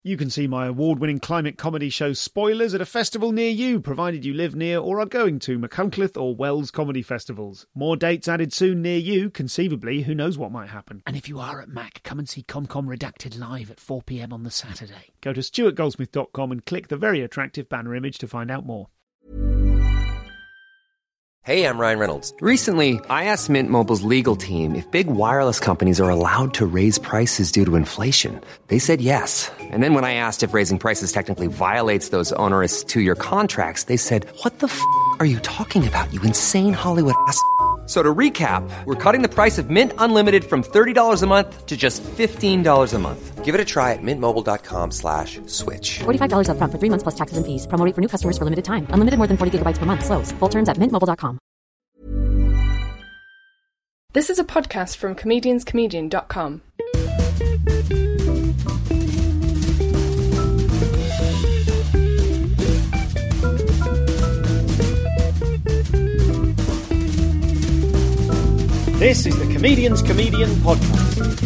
You can see my award-winning climate comedy show Spoilers at a festival near you, provided you live near or are going to Machynlleth or Wells comedy festivals. More dates added soon near you. Conceivably, who knows what might happen. And if you are at Mac, come and see ComCom Redacted live at 4 p.m. on the Saturday. Go to stuartgoldsmith.com and click the very attractive banner image to find out more. Hey, I'm Ryan Reynolds. Recently, I asked Mint Mobile's legal team if big wireless companies are allowed to raise prices due to inflation. They said yes. And then when I asked if raising prices technically violates those onerous two-year contracts, they said, what the f*** are you talking about, you insane Hollywood ass f- So to recap, we're cutting the price of Mint Unlimited from $30 a month to just $15 a month. Give it a try at mintmobile.com/switch. $45 up front for 3 months plus taxes and fees. Promo rate for new customers for limited time. Unlimited more than 40 gigabytes per month. Slows full terms at mintmobile.com. This is a podcast from comedianscomedian.com. This is the Comedian's Comedian podcast.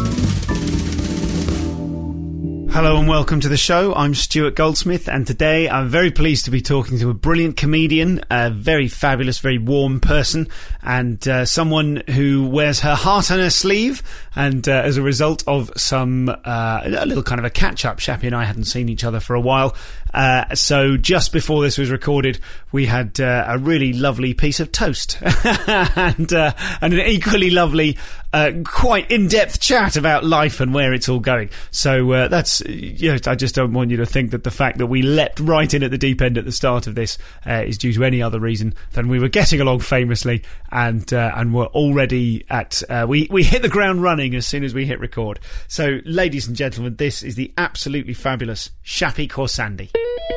Hello and welcome to the show. I'm Stuart Goldsmith, and today I'm very pleased to be talking to a brilliant comedian, a very fabulous, very warm person, and someone who wears her heart on her sleeve. And as a result of some a little kind of a catch-up, Shappy and I hadn't seen each other for a while. So just before this was recorded, we had a really lovely piece of toast and an equally lovely, quite in-depth chat about life and where it's all going. So that's, I just don't want you to think that the fact that we leapt right in at the deep end at the start of this is due to any other reason than we were getting along famously and were already at we hit the ground running as soon as we hit record. So, ladies and gentlemen, this is the absolutely fabulous Shappy Khorsandi.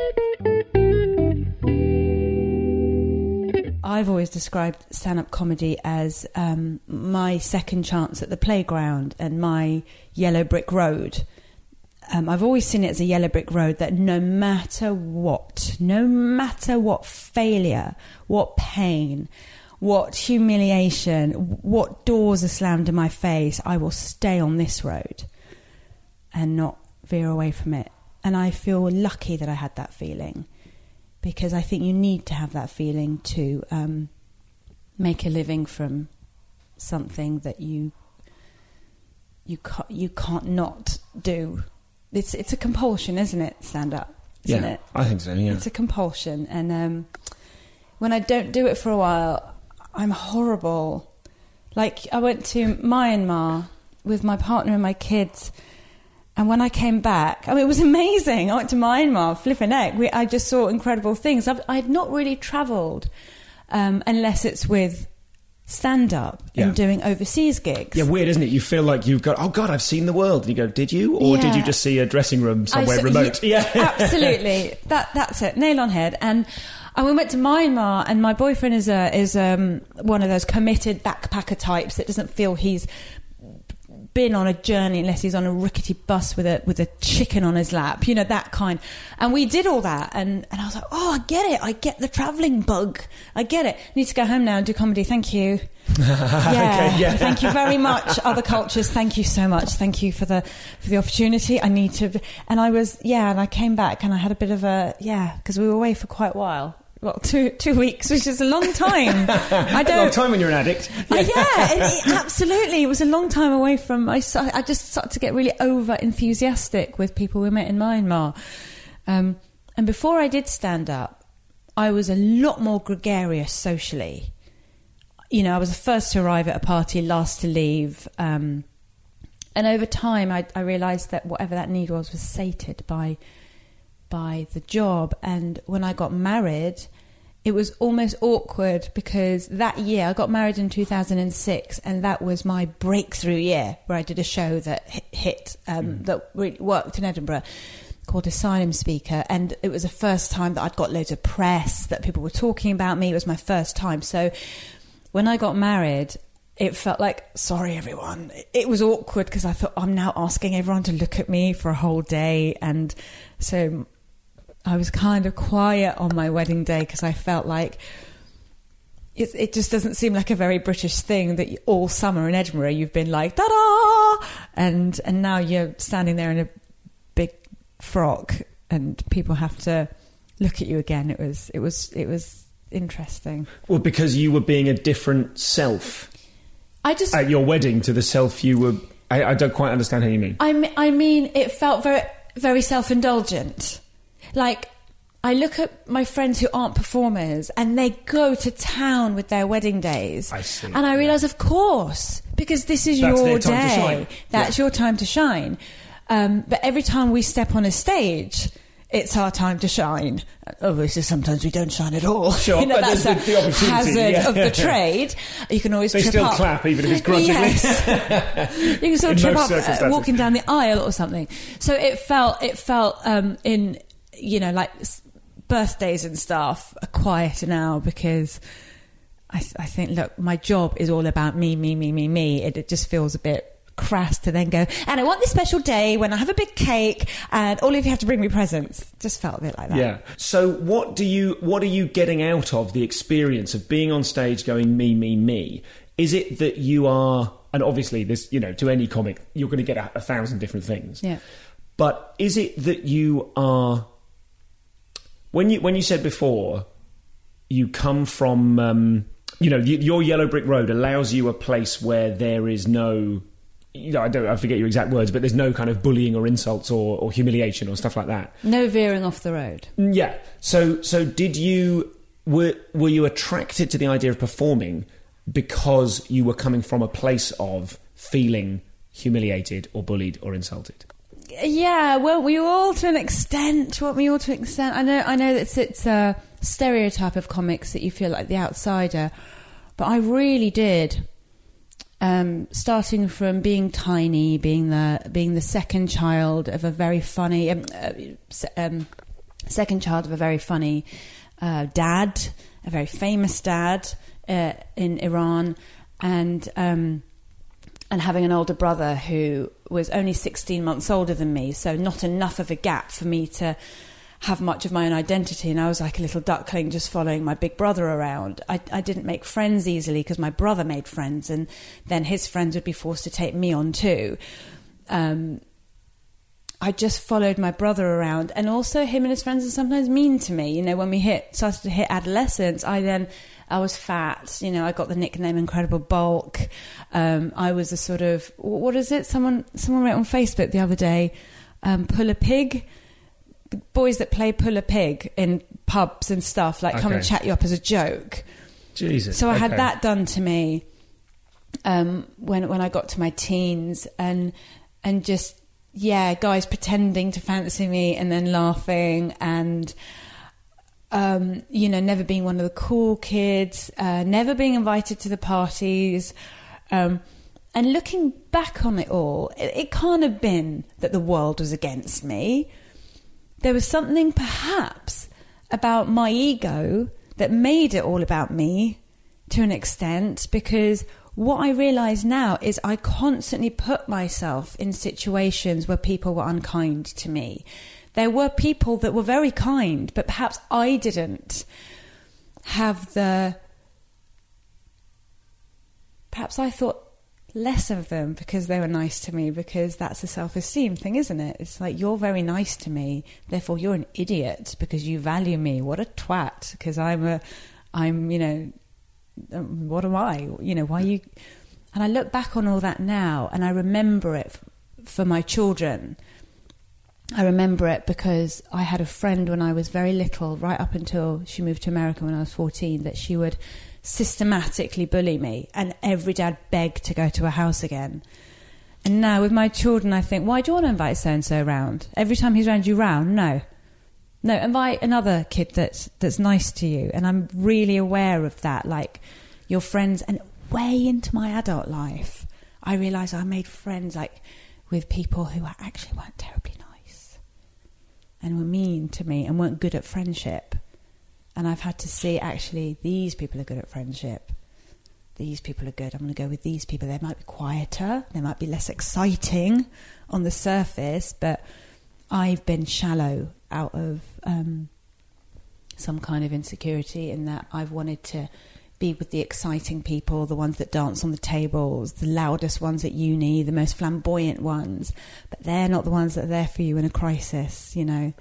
I've always described stand-up comedy as my second chance at the playground and my yellow brick road. I've always seen it as a yellow brick road that no matter what failure, what pain, what humiliation, what doors are slammed in my face, I will stay on this road and not veer away from it. And I feel lucky that I had that feeling, because I think you need to have that feeling to make a living from something that you can't not do. It's a compulsion, isn't it? Stand up, isn't it? I think so. Yeah, it's a compulsion, and when I don't do it for a while, I'm horrible. Like, I went to Myanmar with my partner and my kids. And when I came back, I mean, it was amazing. I went to Myanmar, flipping heck. I just saw incredible things. I had not really travelled unless it's with stand-up and doing overseas gigs. Yeah, weird, isn't it? You feel like you've got, oh, God, I've seen the world. And you go, did you? Or did you just see a dressing room somewhere remote? Yeah, absolutely. That's it. Nail on head. And we went to Myanmar, and my boyfriend is one of those committed backpacker types that doesn't feel he's been on a journey unless he's on a rickety bus with a chicken on his lap, that kind. And we did all that, and I was like, oh, I get it. I get the travelling bug. I get it. Need to go home now and do comedy. Thank you. Yeah. Thank you very much. Other cultures, thank you so much. Thank you for the opportunity. I need to. And I was, and I came back and I had a bit of because we were away for quite a while. Well, 2 weeks, which is a long time. A long time when you're an addict. Absolutely. It was a long time away from... I just started to get really over-enthusiastic with people we met in Myanmar. And before I did stand up, I was a lot more gregarious socially. I was the first to arrive at a party, last to leave. And over time, I realised that whatever that need was sated by the job. And when I got married, it was almost awkward, because that year I got married in 2006, and that was my breakthrough year, where I did a show that hit that really worked in Edinburgh, called Asylum Speaker. And it was the first time that I'd got loads of press, that people were talking about me. It was my first time. So when I got married, it felt like, sorry everyone, it was awkward, because I thought, I'm now asking everyone to look at me for a whole day. And so I was kind of quiet on my wedding day, because I felt like it just doesn't seem like a very British thing that all summer in Edinburgh you've been like, ta-da! And now you're standing there in a big frock and people have to look at you again. It was interesting. Well, because you were being a different self at your wedding to the self you were. I don't quite understand how you mean. I mean, it felt very, very self-indulgent. Like, I look at my friends who aren't performers and they go to town with their wedding days. I see. And I realise, of course, because this is That's your their time to day. shine. That's your time to shine. But every time we step on a stage, it's our time to shine. Obviously, sometimes we don't shine at all. Sure, but that's there's the opportunity, hazard of the trade. You can always They trip still up. clap, even if it's grudgingly. Yes. You can still In trip most up circumstances. walking down the aisle or something. So it felt in, you know, like birthdays and stuff are quieter now because I think, look, my job is all about me. It just feels a bit crass to then go, and I want this special day when I have a big cake and all of you have to bring me presents. Just felt a bit like that. Yeah. So what are you getting out of the experience of being on stage going me? Is it that you are, and obviously this, you know, to any comic, you're going to get 1,000 different things. Yeah. But is it that you are, when you said before, you come from, you know, your Yellow Brick Road allows you a place where there is no, you know, I forget your exact words, but there's no kind of bullying or insults or humiliation or stuff like that. No veering off the road. Yeah. So did you were you attracted to the idea of performing because you were coming from a place of feeling humiliated or bullied or insulted? Yeah, well, we all to an extent. I know that it's a stereotype of comics that you feel like the outsider, but I really did. Starting from being tiny, being the second child of a very funny dad, a very famous dad in Iran, and having an older brother who was only 16 months older than me, so not enough of a gap for me to have much of my own identity, and I was like a little duckling just following my big brother around. I didn't make friends easily because my brother made friends, and then his friends would be forced to take me on too. I just followed my brother around, and also him and his friends are sometimes mean to me. You know, when we started to hit adolescence, I was fat. You know, I got the nickname Incredible Bulk. I was a sort of, what is it? Someone wrote on Facebook the other day, pull a pig. Boys that play pull a pig in pubs and stuff, like come and chat you up as a joke. Jesus. So I had that done to me when I got to my teens, and just, yeah, guys pretending to fancy me and then laughing, and you know, never being one of the cool kids, never being invited to the parties, and looking back on it all, it can't have been that the world was against me. There was something perhaps about my ego that made it all about me to an extent, because what I realise now is I constantly put myself in situations where people were unkind to me. There were people that were very kind, but perhaps I didn't have perhaps I thought less of them because they were nice to me, because that's a self-esteem thing, isn't it? It's like, you're very nice to me, therefore you're an idiot because you value me. What a twat, because I'm you know, what am I? You know, why you... And I look back on all that now and I remember it for my children. I remember it because I had a friend when I was very little, right up until she moved to America when I was 14, that she would systematically bully me, and every day I'd beg to go to her house again. And now with my children, I think, why do you want to invite so-and-so around? Every time he's around, you round? No, invite another kid that's nice to you. And I'm really aware of that, like your friends. And way into my adult life, I realised I made friends like with people who actually weren't terribly nice and were mean to me and weren't good at friendship. And I've had to see, actually, these people are good at friendship. These people are good. I'm going to go with these people. They might be quieter. They might be less exciting on the surface. But I've been shallow out of some kind of insecurity, in that I've wanted to be with the exciting people, the ones that dance on the tables, the loudest ones at uni, the most flamboyant ones, but they're not the ones that are there for you in a crisis, you know.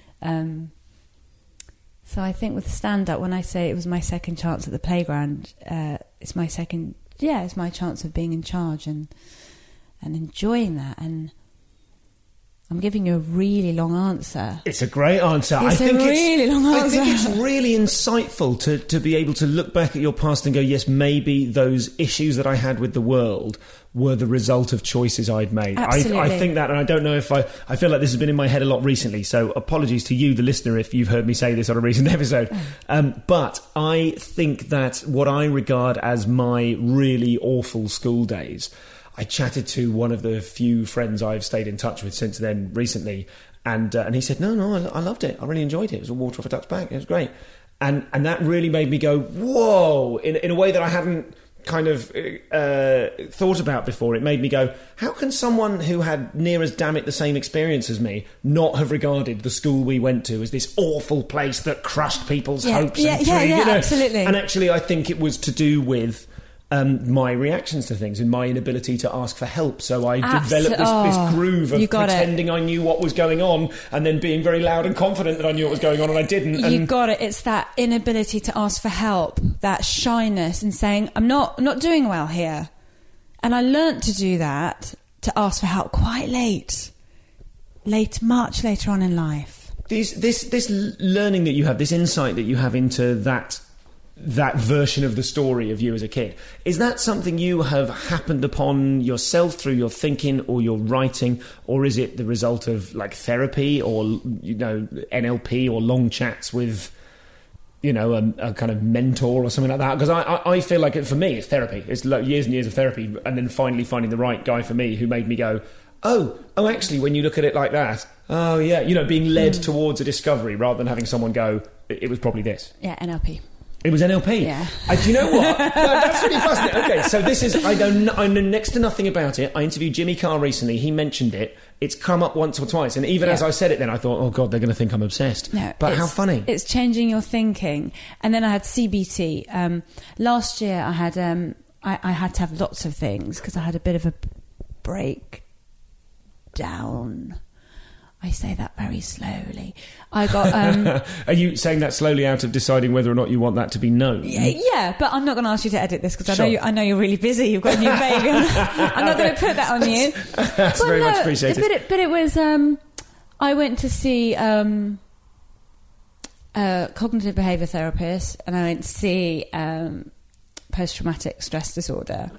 So I think with stand-up, when I say it was my second chance at the playground, it's my chance of being in charge and enjoying that. And I'm giving you a really long answer. It's a great answer. I think it's really insightful to be able to look back at your past and go, yes, maybe those issues that I had with the world were the result of choices I'd made. Absolutely. I think that, and I don't know if I feel like this has been in my head a lot recently, so apologies to you, the listener, if you've heard me say this on a recent episode. But I think that what I regard as my really awful school days, I chatted to one of the few friends I've stayed in touch with since then recently, and he said, no, I loved it. I really enjoyed it. It was a water off a duck's back. It was great. And that really made me go, whoa, in a way that I hadn't kind of thought about before. It made me go, how can someone who had near as damn it the same experience as me not have regarded the school we went to as this awful place that crushed people's hopes and dreams? You know? Absolutely. And actually, I think it was to do with my reactions to things and my inability to ask for help. So I developed this groove of pretending I knew what was going on and then being very loud and confident that I knew what was going on, and I didn't. You got it. It's that inability to ask for help, that shyness and saying, I'm not doing well here. And I learnt to do that, to ask for help quite much later on in life. This learning that you have, this insight that you have into that version of the story of you as a kid, is that something you have happened upon yourself through your thinking or your writing, or is it the result of like therapy or, you know, NLP or long chats with, you know, a kind of mentor or something like that? Because I feel like for me it's therapy. It's like years and years of therapy, and then finally finding the right guy for me who made me go, oh actually, when you look at it like that, oh yeah, you know, being led towards a discovery rather than having someone go, it was probably this. Yeah, NLP. It was NLP. Yeah. Do you know what? No, that's really fascinating. Okay, so this is... I know next to nothing about it. I interviewed Jimmy Carr recently. He mentioned it. It's come up once or twice. And even as I said it then, I thought, oh, God, they're going to think I'm obsessed. No, but how funny. It's changing your thinking. And then I had CBT. Last year I had I had to have lots of things because I had a bit of a breakdown. I say that very slowly. I got... Are you saying that slowly out of deciding whether or not you want that to be known? Yeah, but I'm not going to ask you to edit this because Sure. I know you're really busy. You've got a new baby. I'm not going to put that on you. That's very much appreciated. But it was... I went to see a cognitive behaviour therapist, and I went to see post-traumatic stress disorder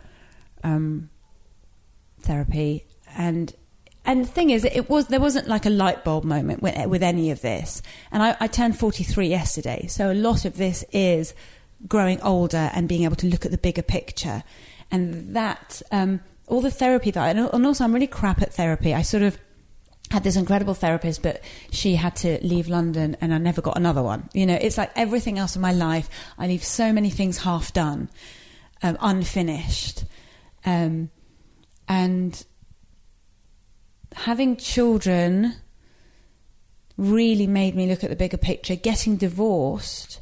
therapy, and the thing is, there wasn't like a light bulb moment with any of this. And I turned 43 yesterday, so a lot of this is growing older and being able to look at the bigger picture. And that, all the therapy and also I'm really crap at therapy. I sort of had this incredible therapist, but she had to leave London and I never got another one. You know, it's like everything else in my life, I leave so many things half done, unfinished. And having children really made me look at the bigger picture. Getting divorced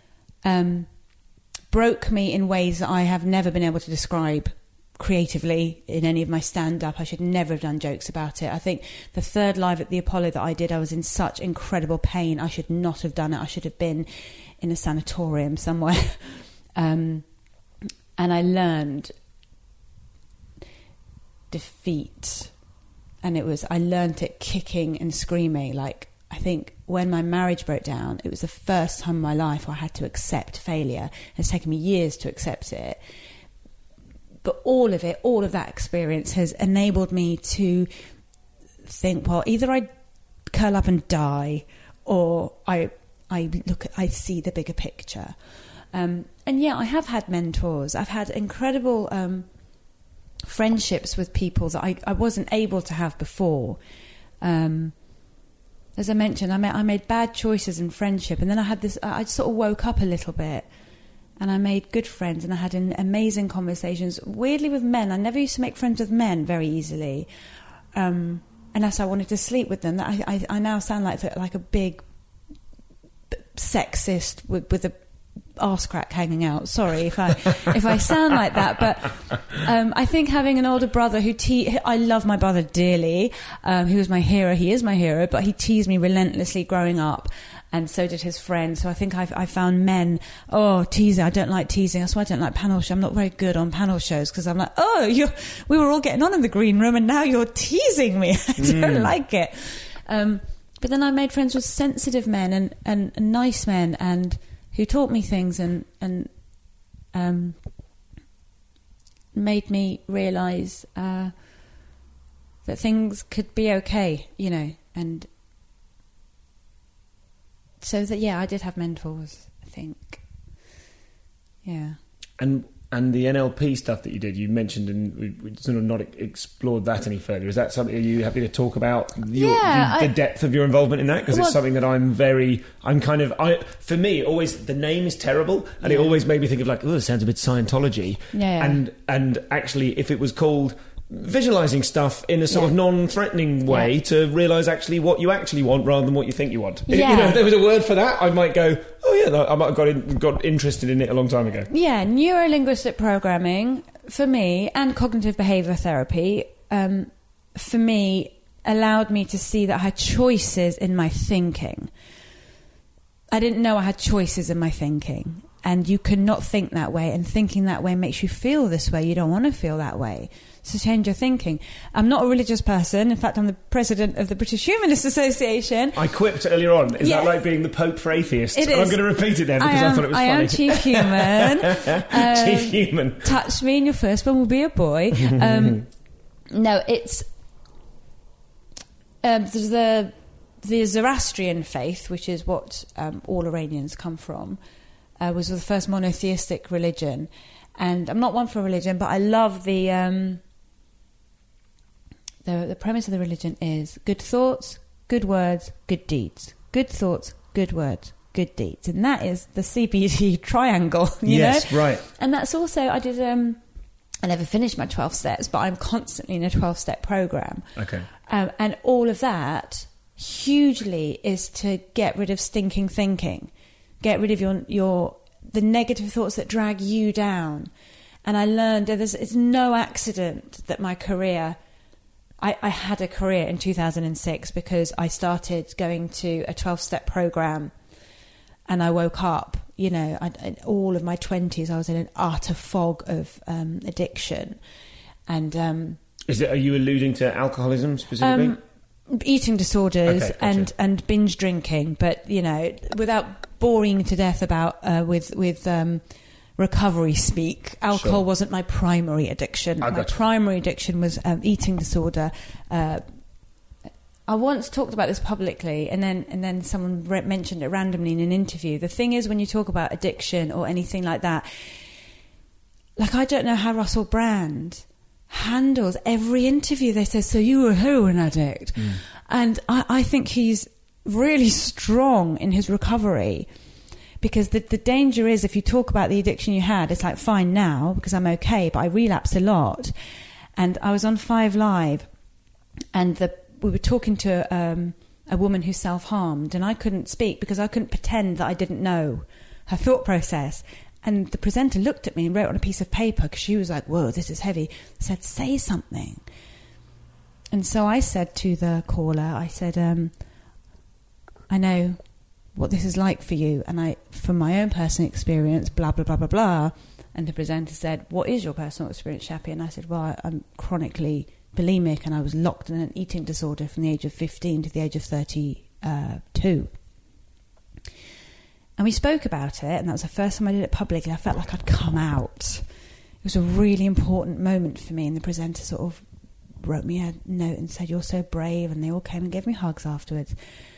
broke me in ways that I have never been able to describe creatively in any of my stand-up. I should never have done jokes about it. I think the third live at the Apollo that I did, I was in such incredible pain. I should not have done it. I should have been in a sanatorium somewhere. And I learned defeat. And I learnt it kicking and screaming. Like, I think when my marriage broke down, it was the first time in my life where I had to accept failure. It's taken me years to accept it. But all of that experience has enabled me to think, well, either I curl up and die, or I see the bigger picture. And yeah, I have had mentors. I've had incredible friendships with people that I wasn't able to have before. As I mentioned, I made bad choices in friendship, and then I sort of woke up a little bit, and I made good friends, and I had amazing conversations. Weirdly, with men, I never used to make friends with men very easily, unless I wanted to sleep with them. I now sound like a big sexist with a arse crack hanging out. Sorry if I sound like that, but I think having an older brother I love my brother dearly. He was my hero. He is my hero, but he teased me relentlessly growing up. And so did his friend. So I think I found men, teasing. I don't like teasing. That's why I don't like panel shows. I'm not very good on panel shows because I'm like, we were all getting on in the green room and now you're teasing me. I don't like it. But then I made friends with sensitive men and nice men and who taught me things and made me realise that things could be okay, and so that, I did have mentors, I think. Yeah. And the NLP stuff that you did, you mentioned, and we sort of not explored that any further. Is that something, are you happy to talk about the depth of your involvement in that? Because it's something that for me, always, the name is terrible, and it always made me think of like, it sounds a bit Scientology. Yeah. And actually, if it was called visualising stuff in a sort of non-threatening way to realise actually what you actually want rather than what you think you want. Yeah. If there was a word for that, I might go, I might have got interested in it a long time ago. Yeah, neuro-linguistic programming, for me, and cognitive behaviour therapy, for me, allowed me to see that I had choices in my thinking. I didn't know I had choices in my thinking. And you cannot think that way, and thinking that way makes you feel this way. You don't want to feel that way. So change your thinking. I'm not a religious person. In fact, I'm the president of the British Humanist Association. I quipped earlier on. Is that like being the Pope for atheists? It is. I'm going to repeat it then because I thought it was funny. I am Chief Human. Chief Human. Touch me and your first one will be a boy. No, it's... the Zoroastrian faith, which is what all Iranians come from, was the first monotheistic religion. And I'm not one for religion, but I love the premise of the religion is good thoughts, good words, good deeds. Good thoughts, good words, good deeds. And that is the CBT triangle, you know? Right. And that's also, I did, I never finished my 12 steps, but I'm constantly in a 12-step program. Okay. And all of that hugely is to get rid of stinking thinking. Get rid of the negative thoughts that drag you down. And I learned it's no accident that my career... I had a career in 2006 because I started going to a 12-step program and I woke up, all of my 20s, I was in an utter fog of addiction. And... are you alluding to alcoholism specifically? Eating disorders, okay, gotcha. and binge drinking, but without boring you to death about with recovery speak, alcohol wasn't my primary addiction. My primary addiction was eating disorder. I once talked about this publicly, and then someone mentioned it randomly in an interview. The thing is, when you talk about addiction or anything like that, like I don't know how Russell Brand handles every interview. They say, so you were a heroin addict. And I think he's really strong in his recovery, because the danger is if you talk about the addiction you had, it's like, fine now because I'm okay, but I relapsed a lot. And I was on 5 Live and we were talking to a woman who self-harmed, and I couldn't speak because I couldn't pretend that I didn't know her thought process. And the presenter looked at me and wrote on a piece of paper, because she was like, whoa, this is heavy, said, say something. And so I said to the caller, I said, I know what this is like for you, and from my own personal experience, blah, blah, blah, blah, blah. And the presenter said, what is your personal experience, Shappy? And I said, well, I'm chronically bulimic, and I was locked in an eating disorder from the age of 15 to the age of 32. And we spoke about it, and that was the first time I did it publicly. I felt like I'd come out. It was a really important moment for me, and the presenter sort of wrote me a note and said, you're so brave, and they all came and gave me hugs afterwards.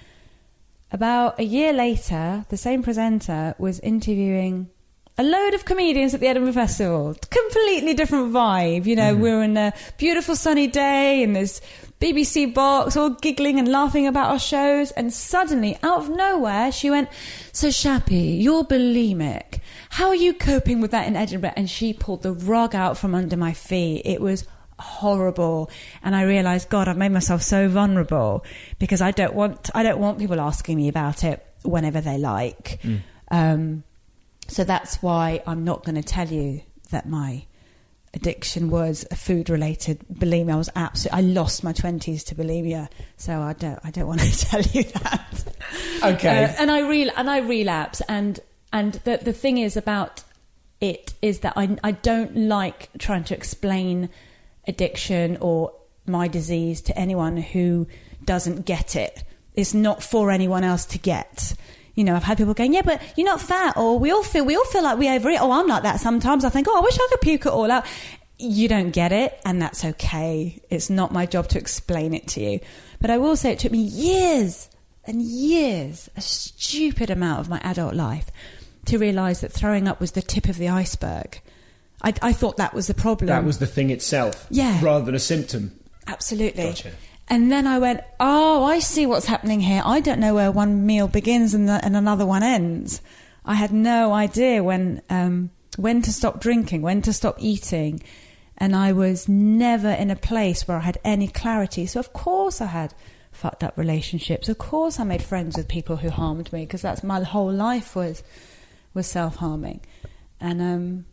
About a year later, the same presenter was interviewing a load of comedians at the Edinburgh Festival. Completely different vibe. We were in a beautiful sunny day in this BBC box, all giggling and laughing about our shows. And suddenly, out of nowhere, she went, so Shappy, you're bulimic. How are you coping with that in Edinburgh? And she pulled the rug out from under my feet. It was horrible. And I realised, God, I've made myself so vulnerable, because I don't want people asking me about it whenever they like. So that's why I'm not going to tell you that my addiction was a food-related bulimia. I lost my 20s to bulimia, so I don't want to tell you that. Okay. And I relapse, and the thing is about it is that I don't like trying to explain addiction or my disease to anyone who doesn't get it. It's not for anyone else to get. You know, I've had people going, yeah, but you're not fat, or we all feel like we overeat. Oh, I'm like that sometimes. I think, I wish I could puke it all out. You don't get it, and that's okay. It's not my job to explain it to you. But I will say it took me years and years, a stupid amount of my adult life, to realise that throwing up was the tip of the iceberg. I thought that was the problem. That was the thing itself, rather than a symptom. Absolutely. Gotcha. And then I went, I see what's happening here. I don't know where one meal begins and another one ends. I had no idea when to stop drinking, when to stop eating. And I was never in a place where I had any clarity. So, of course, I had fucked up relationships. Of course, I made friends with people who harmed me, because that's my whole life was self-harming. And,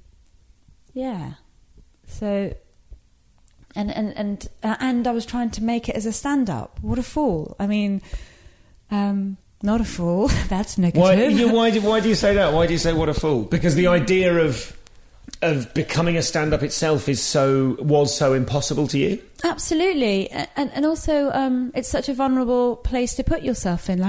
so... And I was trying to make it as a stand-up. What a fool! I mean, not a fool. That's negative. Why do you say that? Why do you say what a fool? Because the idea of becoming a stand-up itself was so impossible to you. Absolutely, and also it's such a vulnerable place to put yourself in.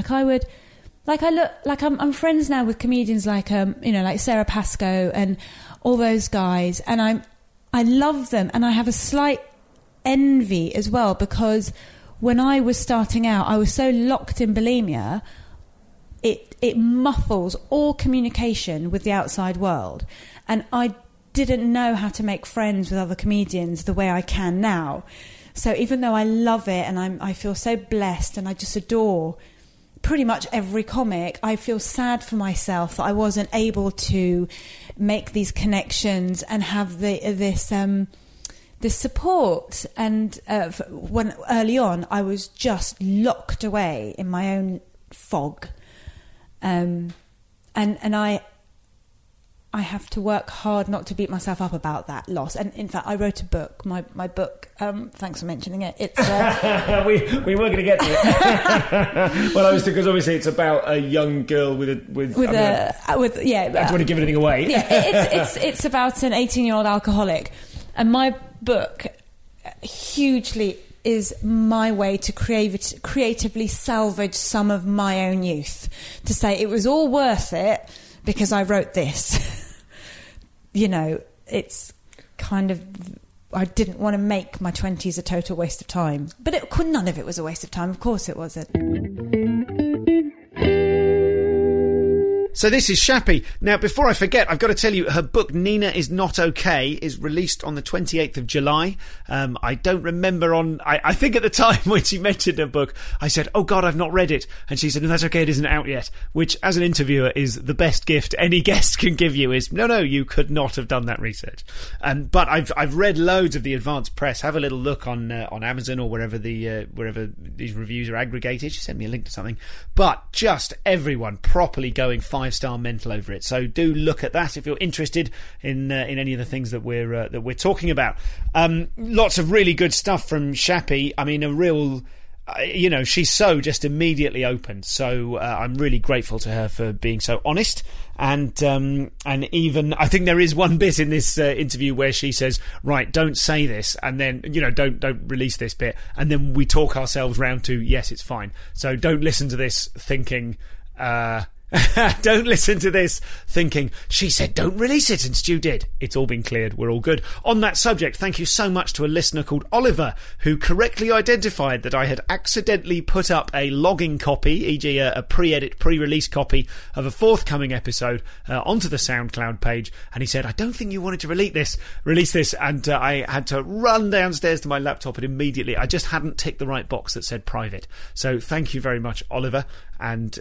I'm friends now with comedians like Sarah Pascoe and all those guys, and I love them, and I have a slight envy as well, because when I was starting out, I was so locked in bulimia, it muffles all communication with the outside world, and I didn't know how to make friends with other comedians the way I can now. So even though I love it and I feel so blessed and I just adore pretty much every comic, I feel sad for myself that I wasn't able to make these connections and have this support. And when early on, I was just locked away in my own fog, and I have to work hard not to beat myself up about that loss. And in fact, I wrote a book. My book. Thanks for mentioning it. It's we were going to get to it. Well, because obviously it's about a young girl I don't want to give anything away. Yeah, it's about an 18-year-old alcoholic, and my book hugely is my way to creatively salvage some of my own youth. To say it was all worth it because I wrote this. It's kind of... I didn't want to make my 20s a total waste of time. But none of it was a waste of time. Of course it wasn't. So this is Shappy. Now, before I forget, I've got to tell you, her book, Nina Is Not Okay, is released on the 28th of July. I don't remember I think at the time when she mentioned her book, I said, oh God, I've not read it. And she said, no, that's okay, it isn't out yet. Which, as an interviewer, is the best gift any guest can give you, is, no, you could not have done that research. But I've read loads of the advanced press. Have a little look on Amazon or wherever these reviews are aggregated. She sent me a link to something. But just everyone properly going 5-star mental over it. So do look at that if you're interested in any of the things that we're talking about. Lots of really good stuff from Shappy. I mean, a real... she's so just immediately open. So I'm really grateful to her for being so honest. And even I think there is one bit in this interview where she says, right, don't say this, and then don't release this bit, and then we talk ourselves round to yes, it's fine. So don't listen to this thinking don't listen to this thinking, she said don't release it and Stu did. It's all been cleared. We're all good. On that subject, thank you so much to a listener called Oliver, who correctly identified that I had accidentally put up a logging copy, e.g. a pre-edit, pre-release copy of a forthcoming episode onto the SoundCloud page, and he said, I don't think you wanted to release this, and I had to run downstairs to my laptop and immediately, I just hadn't ticked the right box that said private. So thank you very much, Oliver. And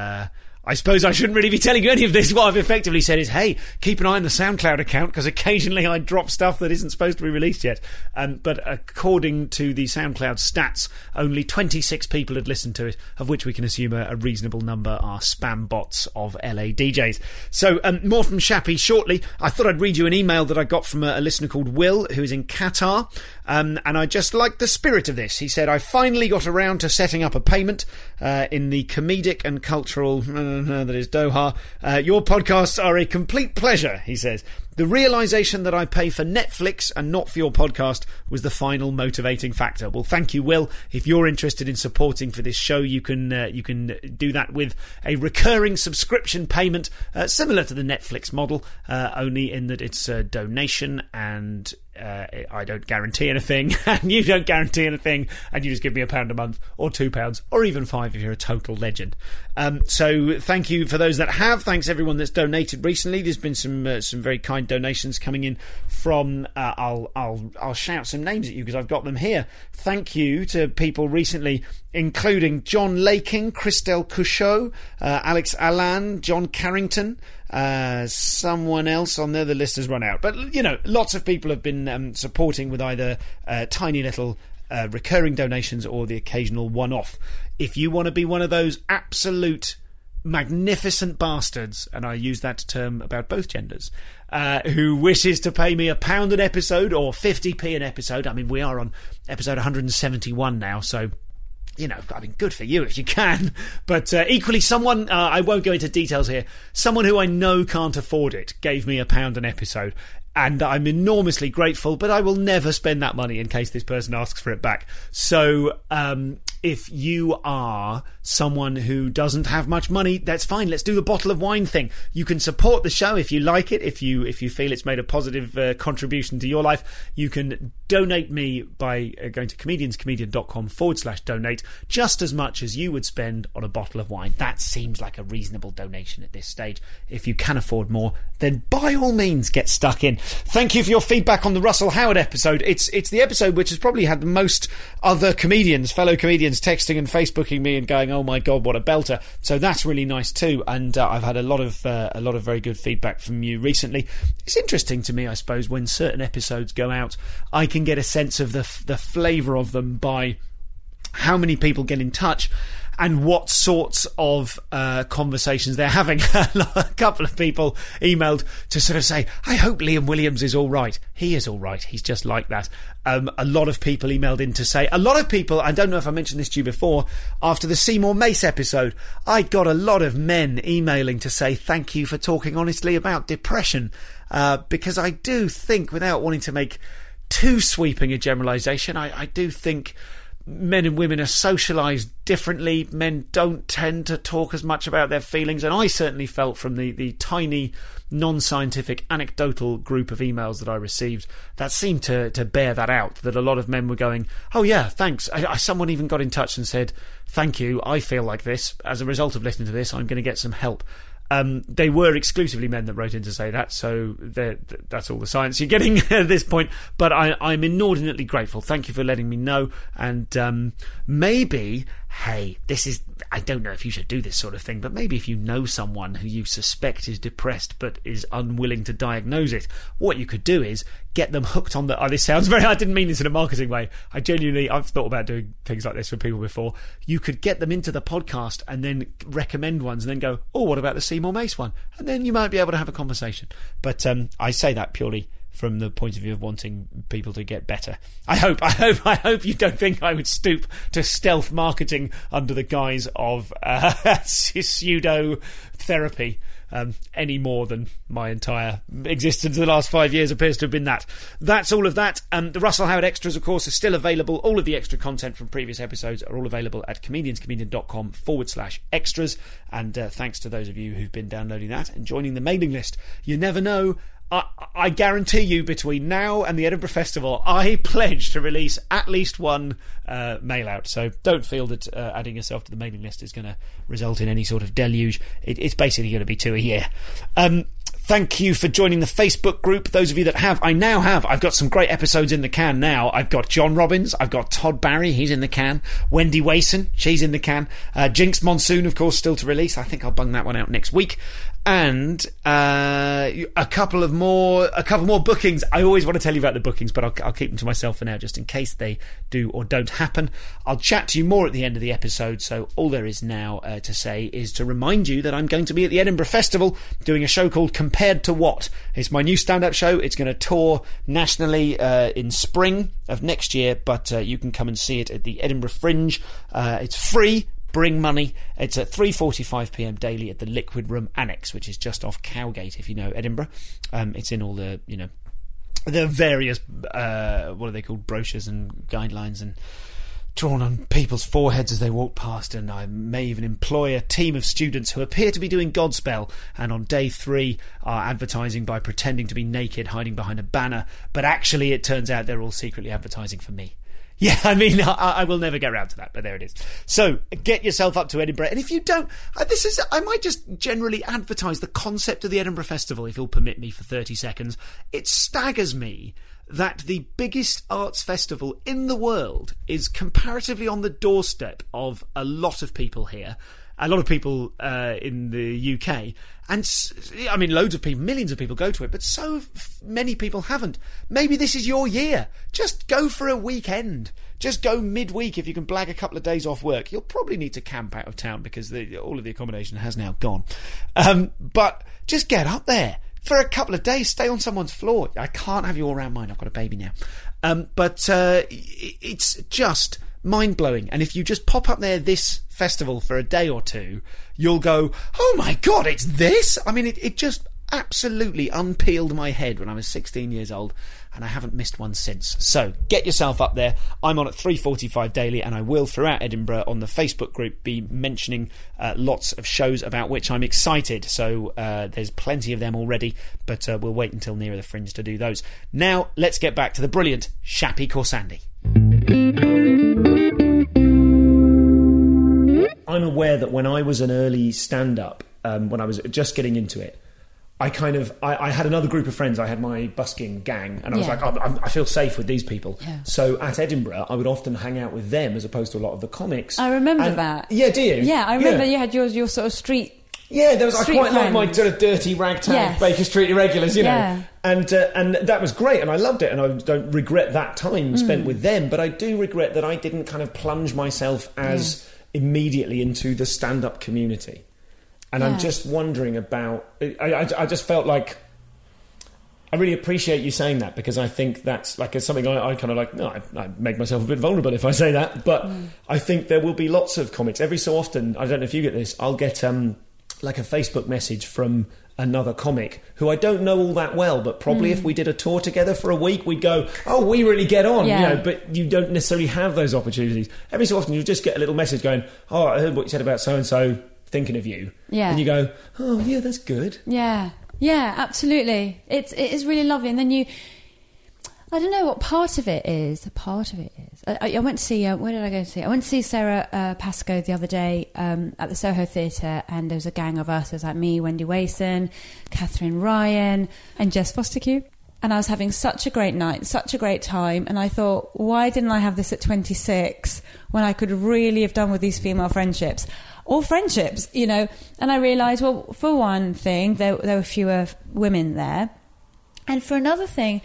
I suppose I shouldn't really be telling you any of this. What I've effectively said is, hey, keep an eye on the SoundCloud account, because occasionally I drop stuff that isn't supposed to be released yet. But according to the SoundCloud stats, only 26 people had listened to it, of which we can assume a reasonable number are spam bots of LA DJs. So more from Shappy shortly. I thought I'd read you an email that I got from a listener called Will, who is in Qatar. And I just like the spirit of this. He said, I finally got around to setting up a payment in the comedic and cultural... that is Doha. Your podcasts are a complete pleasure, he says. The realisation that I pay for Netflix and not for your podcast was the final motivating factor. Well, thank you, Will. If you're interested in supporting for this show, you can do that with a recurring subscription payment, similar to the Netflix model, only in that it's a donation, and I don't guarantee anything, and you don't guarantee anything, and you just give me £1 a month, or £2, or even £5 if you're a total legend. So thank you for those that have. Thanks everyone that's donated recently. There's been some very kind donations coming in from I'll shout some names at you because I've got them here. Thank you to people recently, including John Laking, Christelle Couchot, Alex Allan, John Carrington, someone else on there. The list has run out, but lots of people have been supporting with either tiny little recurring donations or the occasional one-off. If you want to be one of those absolute magnificent bastards, and I use that term about both genders, who wishes to pay me £1 an episode or 50p an episode. I mean, we are on episode 171 now, so good for you if you can. But equally, someone, I won't go into details here, someone who I know can't afford it gave me £1 an episode. And I'm enormously grateful, but I will never spend that money in case this person asks for it back. So if you are someone who doesn't have much money, that's fine. Let's do the bottle of wine thing. You can support the show if you like it, if you feel it's made a positive contribution to your life. You can donate me by going to comedianscomedian.com/donate, just as much as you would spend on a bottle of wine. That seems like a reasonable donation at this stage. If you can afford more, then by all means get stuck in. Thank you for your feedback on the Russell Howard episode. It's the episode which has probably had the most other fellow comedians texting and Facebooking me and going, oh my god, what a belter. So that's really nice too, and I've had a lot of very good feedback from you recently. It's interesting to me, I suppose, when certain episodes go out, I can get a sense of the flavour of them by how many people get in touch and what sorts of conversations they're having. A couple of people emailed to sort of say, I hope Liam Williams is all right. He is all right. He's just like that. A lot of people emailed in to say, I don't know if I mentioned this to you before, after the Seymour Mace episode, I got a lot of men emailing to say thank you for talking honestly about depression, because I do think, without wanting to make too sweeping a generalisation, I do think men and women are socialised differently. Men don't tend to talk as much about their feelings, and I certainly felt from the tiny non-scientific anecdotal group of emails that I received that seemed to bear that out, that a lot of men were going, oh yeah, thanks. Someone even got in touch and said, thank you, I feel like this. As a result of listening to this, I'm going to get some help. They were exclusively men that wrote in to say that, so that's all the science you're getting at this point. But I'm inordinately grateful. Thank you for letting me know. And maybe, hey, I don't know if you should do this sort of thing, but maybe if you know someone who you suspect is depressed but is unwilling to diagnose it, what you could do is get them hooked on this sounds very, I didn't mean this in a marketing way. I've thought about doing things like this for people before. You could get them into the podcast and then recommend ones and then go, oh, what about the Seymour Mace one? And then you might be able to have a conversation. But I say that purely from the point of view of wanting people to get better. I hope you don't think I would stoop to stealth marketing under the guise of pseudo therapy any more than my entire existence in the last 5 years appears to have been that. That's all of that. The Russell Howard extras, of course, are still available. All of the extra content from previous episodes are all available at comedianscomedian.com/extras. And thanks to those of you who've been downloading that and joining the mailing list. You never know. I guarantee you, between now and the Edinburgh Festival, I pledge to release at least one mail out. So don't feel that adding yourself to the mailing list is going to result in any sort of deluge. It's basically going to be 2 a year. Thank you for joining the Facebook group. Those of you that have, I've got some great episodes in the can now. I've got John Robbins, I've got Todd Barry, he's in the can. Wendy Wason, she's in the can. Jinx Monsoon, of course, still to release. I think I'll bung that one out next week. And a couple more bookings. I always want to tell you about the bookings, but I'll keep them to myself for now, just in case they do or don't happen. I'll chat to you more at the end of the episode, so all there is now to say is to remind you that I'm going to be at the Edinburgh Festival doing a show called Compared to What? It's my new stand-up show. It's going to tour nationally in spring of next year, but you can come and see it at the Edinburgh Fringe. It's free. Bring money. It's at 3:45pm daily at the Liquid Room Annex, which is just off Cowgate, if you know Edinburgh. It's in all the, the various, what are they called, brochures and guidelines, and drawn on people's foreheads as they walk past. And I may even employ a team of students who appear to be doing Godspell, and on day 3 are advertising by pretending to be naked, hiding behind a banner, but actually it turns out they're all secretly advertising for me. Yeah, I mean, I will never get around to that, but there it is. So, get yourself up to Edinburgh. And if you don't, I might just generally advertise the concept of the Edinburgh Festival, if you'll permit me for 30 seconds. It staggers me that the biggest arts festival in the world is comparatively on the doorstep of a lot of people here. A lot of people in the UK, and I mean loads of people, millions of people go to it, but so many people haven't. Maybe this is your year. Just go for a weekend. Just go midweek if you can blag a couple of days off work. You'll probably need to camp out of town because all of the accommodation has now gone. But just get up there for a couple of days. Stay on someone's floor. I can't have you all around mine. I've got a baby now. But it's just mind-blowing. And if you just pop up there this festival for a day or two, you'll go, oh my God, it's this? I mean, it just absolutely unpeeled my head when I was 16 years old, and I haven't missed one since. So get yourself up there. I'm on at 3:45 daily, and I will throughout Edinburgh on the Facebook group be mentioning lots of shows about which I'm excited. So there's plenty of them already, but we'll wait until nearer the Fringe to do those. Now let's get back to the brilliant Shappi Khorsandi. I'm aware that when I was an early stand-up, when I was just getting into it, I had another group of friends. I had my busking gang, and I was like, I feel safe with these people. Yeah. So at Edinburgh, I would often hang out with them as opposed to a lot of the comics. I remember that. Yeah, do you? Yeah, I remember you had your sort of street. Yeah, I quite like my sort of dirty ragtag Baker Street irregulars, you know. And that was great, and I loved it, and I don't regret that time spent with them, but I do regret that I didn't kind of plunge myself as immediately into the stand-up community. And I'm just wondering about... I just felt like... I really appreciate you saying that, because I think that's like something I kind of like... No, I make myself a bit vulnerable if I say that, but I think there will be lots of comics. Every so often, I don't know if you get this, I'll get like a Facebook message from another comic who I don't know all that well, but probably if we did a tour together for a week, we'd go, oh, we really get on, you know, but you don't necessarily have those opportunities. Every so often you just get a little message going, oh, I heard what you said about so-and-so, thinking of you. Yeah. And you go, oh, yeah, that's good. Yeah. Yeah, absolutely. It is really lovely. And then I don't know what part of it is. I went to see, where did I go to see? I went to see Sarah Pascoe the other day at the Soho Theatre, and there was a gang of us. There was like me, Wendy Wason, Catherine Ryan, and Jess Fostercube. And I was having such a great night, such a great time. And I thought, why didn't I have this at 26 when I could really have done with these female friendships? Or friendships, you know. And I realised, well, for one thing, there were fewer women there. And for another thing,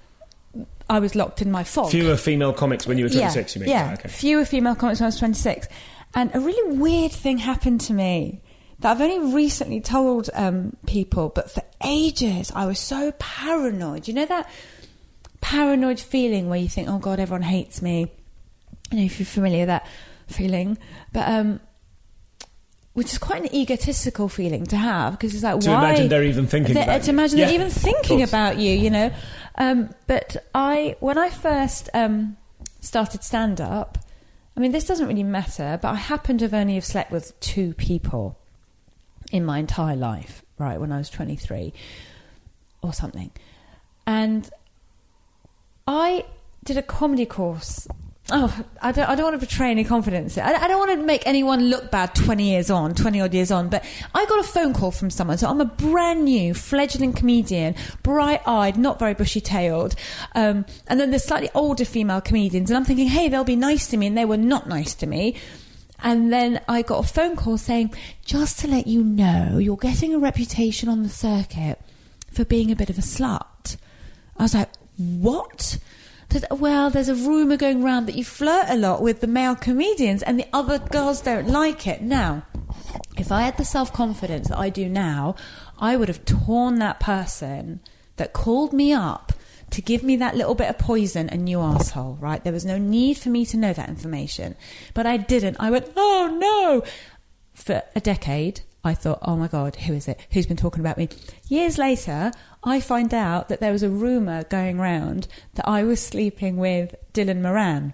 I was locked in my fog. Fewer female comics when you were 26, you mean? Yeah, okay. Fewer female comics when I was 26. And a really weird thing happened to me that I've only recently told people, but for ages I was so paranoid. You know that paranoid feeling where you think, oh God, everyone hates me? I don't know if you're familiar with that feeling. But... which is quite an egotistical feeling to have, because it's like, to why... imagine they're even thinking about you. To imagine they're even thinking about you, you know. But when I first started stand-up, I mean, this doesn't really matter, but I happen to have slept with 2 people in my entire life, right, when I was 23 or something. And I did a comedy course I don't want to betray any confidence. I don't want to make anyone look bad 20 odd years on, but I got a phone call from someone. So I'm a brand new fledgling comedian, bright-eyed, not very bushy-tailed. And then there's slightly older female comedians, and I'm thinking, hey, they'll be nice to me, and they were not nice to me. And then I got a phone call saying, just to let you know, you're getting a reputation on the circuit for being a bit of a slut. I was like, what? Well, there's a rumour going around that you flirt a lot with the male comedians and the other girls don't like it. Now, if I had the self-confidence that I do now, I would have torn that person that called me up to give me that little bit of poison a new arsehole, right? There was no need for me to know that information. But I didn't. I went, oh, no. For a decade, I thought, oh, my God, who is it? Who's been talking about me? Years later, I find out that there was a rumour going round that I was sleeping with Dylan Moran.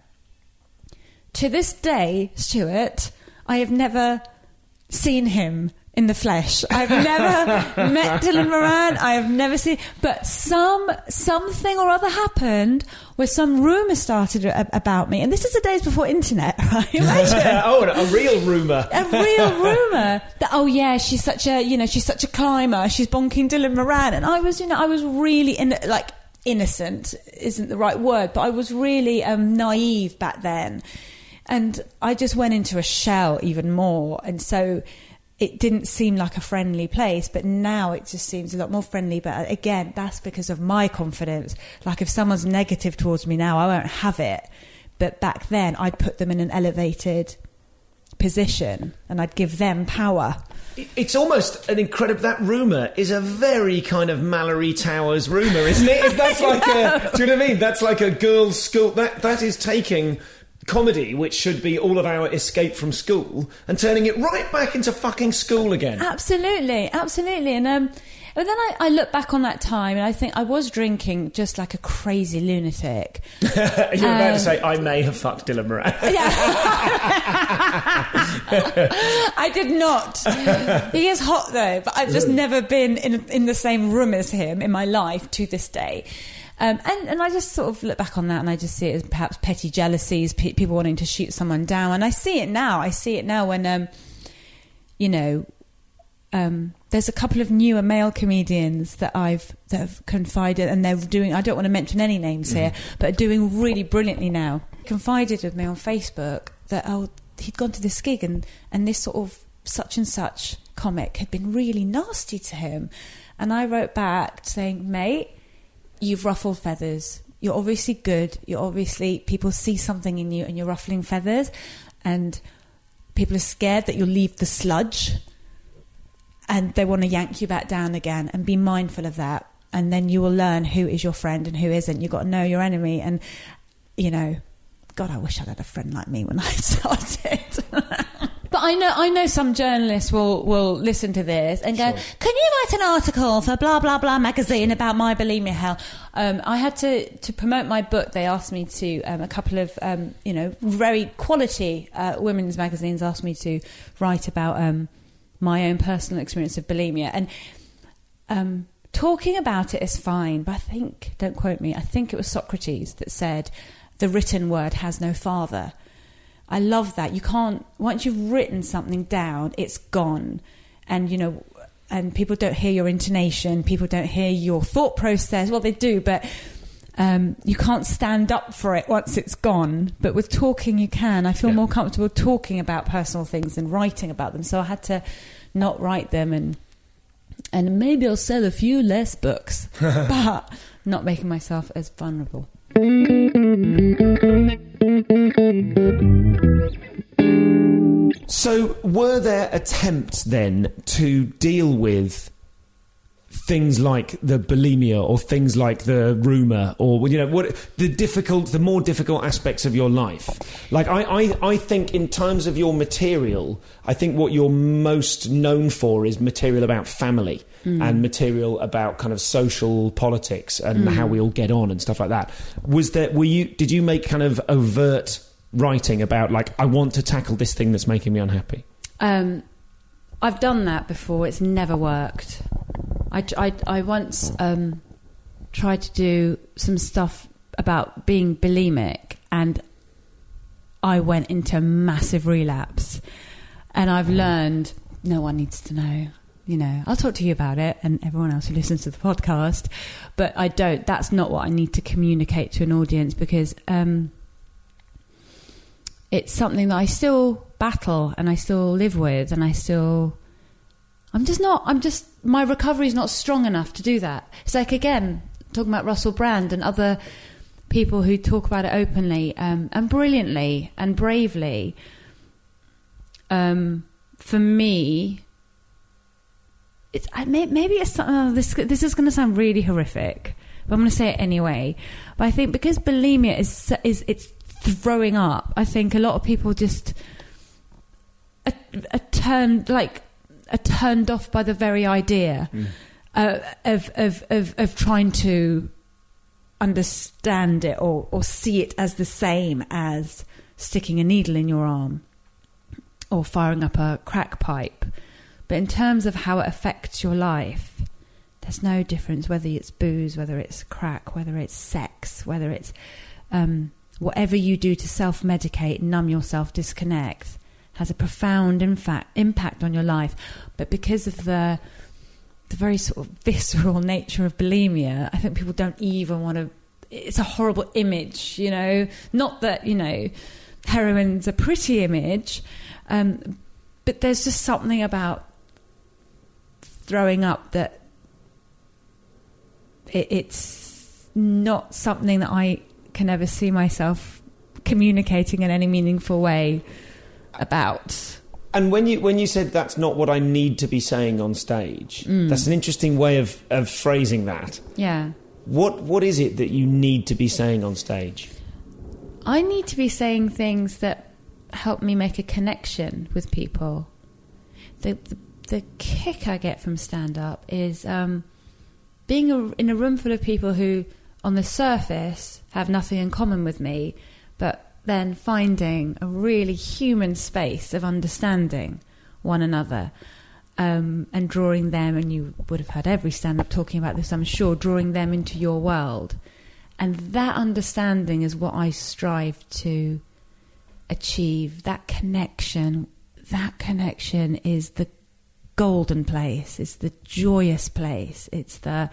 To this day, Stuart, I have never seen him in the flesh. I've never met Dylan Moran. I have never seen... But something or other happened where some rumour started about me. And this is the days before internet, right? Imagine. Oh, a real rumour. A real rumour. That, oh, yeah, she's such a climber. She's bonking Dylan Moran. And I was really... innocent isn't the right word, but I was really naive back then. And I just went into a shell even more. And so... it didn't seem like a friendly place, but now it just seems a lot more friendly. But again, that's because of my confidence. Like if someone's negative towards me now, I won't have it. But back then, I'd put them in an elevated position and I'd give them power. It's almost an incredible... That rumour is a very kind of Mallory Towers rumour, isn't it? If that's like a... Do you know what I mean? That's like a girls' school... That is taking... comedy, which should be all of our escape from school, and turning it right back into fucking school again. Absolutely. And but then I look back on that time and I think I was drinking just like a crazy lunatic. You were about to say, I may have fucked Dylan Moran. Yeah. I did not. He is hot though, but I've just never been in the same room as him in my life to this day. And I just sort of look back on that and I just see it as perhaps petty jealousies, people wanting to shoot someone down. And I see it now. When, there's a couple of newer male comedians that have confided, and they're doing, I don't want to mention any names here, but are doing really brilliantly now. Confided with me on Facebook that, he'd gone to this gig and this sort of such and such comic had been really nasty to him. And I wrote back saying, mate, you've ruffled feathers. You're obviously good. People see something in you and you're ruffling feathers, and people are scared that you'll leave the sludge and they want to yank you back down again, and be mindful of that. And then you will learn who is your friend and who isn't. You've got to know your enemy. And, God, I wish I'd had a friend like me when I started. But I know some journalists will listen to this and go, sure, can you write an article for blah, blah, blah magazine about my bulimia hell? I had to promote my book. They asked me to, a couple of, very quality women's magazines asked me to write about my own personal experience of bulimia. And talking about it is fine, but I think, don't quote me, I think it was Socrates that said, the written word has no father. I love that. You can't, once you've written something down, it's gone. And, and people don't hear your intonation, people don't hear your thought process. Well, they do, but you can't stand up for it once it's gone. But with talking, you can. I feel more comfortable talking about personal things than writing about them. So I had to not write them, and maybe I'll sell a few less books, but not making myself as vulnerable. So were there attempts then to deal with things like the bulimia or things like the rumour or what the more difficult aspects of your life? Like I think in terms of your material, I think what you're most known for is material about family and material about kind of social politics and how we all get on and stuff like that. Did you make kind of overt writing about like, I want to tackle this thing that's making me unhappy? I've done that before. It's never worked. I once tried to do some stuff about being bulimic, and I went into massive relapse. And I've learned no one needs to know. You know, I'll talk to you about it and everyone else who listens to the podcast, but that's not what I need to communicate to an audience, because it's something that I still battle and I still live with, and my recovery is not strong enough to do that. It's like, again, talking about Russell Brand and other people who talk about it openly and brilliantly and bravely. For me, maybe it's this is going to sound really horrific, but I'm going to say it anyway. But I think because bulimia is it's throwing up, I think a lot of people just are turned off by the very idea of trying to understand it or see it as the same as sticking a needle in your arm or firing up a crack pipe. But in terms of how it affects your life, there's no difference whether it's booze, whether it's crack, whether it's sex, whether it's whatever you do to self-medicate, numb yourself, disconnect, has a profound impact on your life. But because of the very sort of visceral nature of bulimia, I think people don't even want to... It's a horrible image, you know? Not that, you know, heroin's a pretty image, but there's just something about throwing up that it's not something that I can ever see myself communicating in any meaningful way about. And when you said that's not what I need to be saying on stage, that's an interesting way of phrasing that. Yeah. What is it that you need to be saying on stage? I need to be saying things that help me make a connection with people. The kick I get from stand-up is being in a room full of people who, on the surface, have nothing in common with me, but then finding a really human space of understanding one another, and drawing them, and you would have heard every stand-up talking about this, I'm sure, drawing them into your world. And that understanding is what I strive to achieve. That connection is the golden place. It's the joyous place. It's the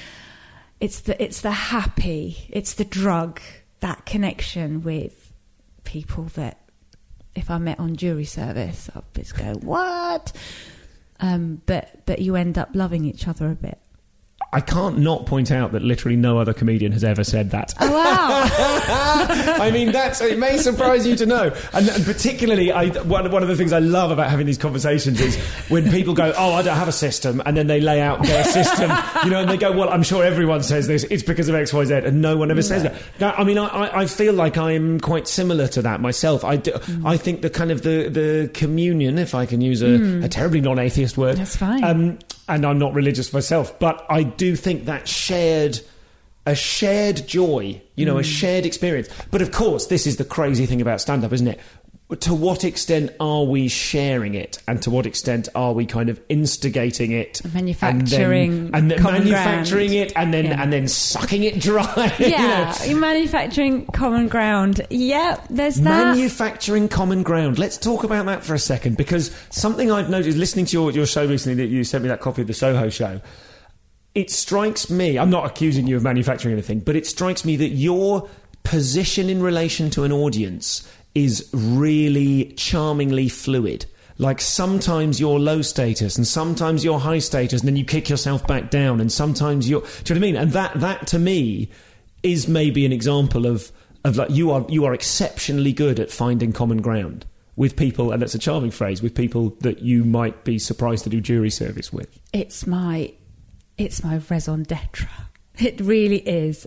happy. It's the drug. That connection with people that, if I met on jury service, I'd just go, what? But you end up loving each other a bit. I can't not point out that literally no other comedian has ever said that. Oh, wow. I mean, it may surprise you to know. And particularly, one of the things I love about having these conversations is when people go, oh, I don't have a system, and then they lay out their system, you know, and they go, well, I'm sure everyone says this, it's because of X, Y, Z, and no one ever says that. Now, I mean, I feel like I'm quite similar to that myself. I think the kind of the communion, if I can use a terribly non-atheist word. That's fine. And I'm not religious myself, but I do think that a shared joy, you know, a shared experience. But of course, this is the crazy thing about stand-up, isn't it? To what extent are we sharing it, and to what extent are we kind of instigating it, manufacturing it, and then sucking it dry? Yeah, you know? Manufacturing common ground. Yeah, there's that. Manufacturing common ground. Let's talk about that for a second, because something I've noticed listening to your show recently, that you sent me that copy of the Soho show. It strikes me, I'm not accusing you of manufacturing anything, but it strikes me that your position in relation to an audience is really charmingly fluid. Like, sometimes you're low status and sometimes you're high status, and then you kick yourself back down, and sometimes you're... Do you know what I mean? And that to me is maybe an example of like, you are exceptionally good at finding common ground with people, and that's a charming phrase, with people that you might be surprised to do jury service with. It's my raison d'etre. It really is.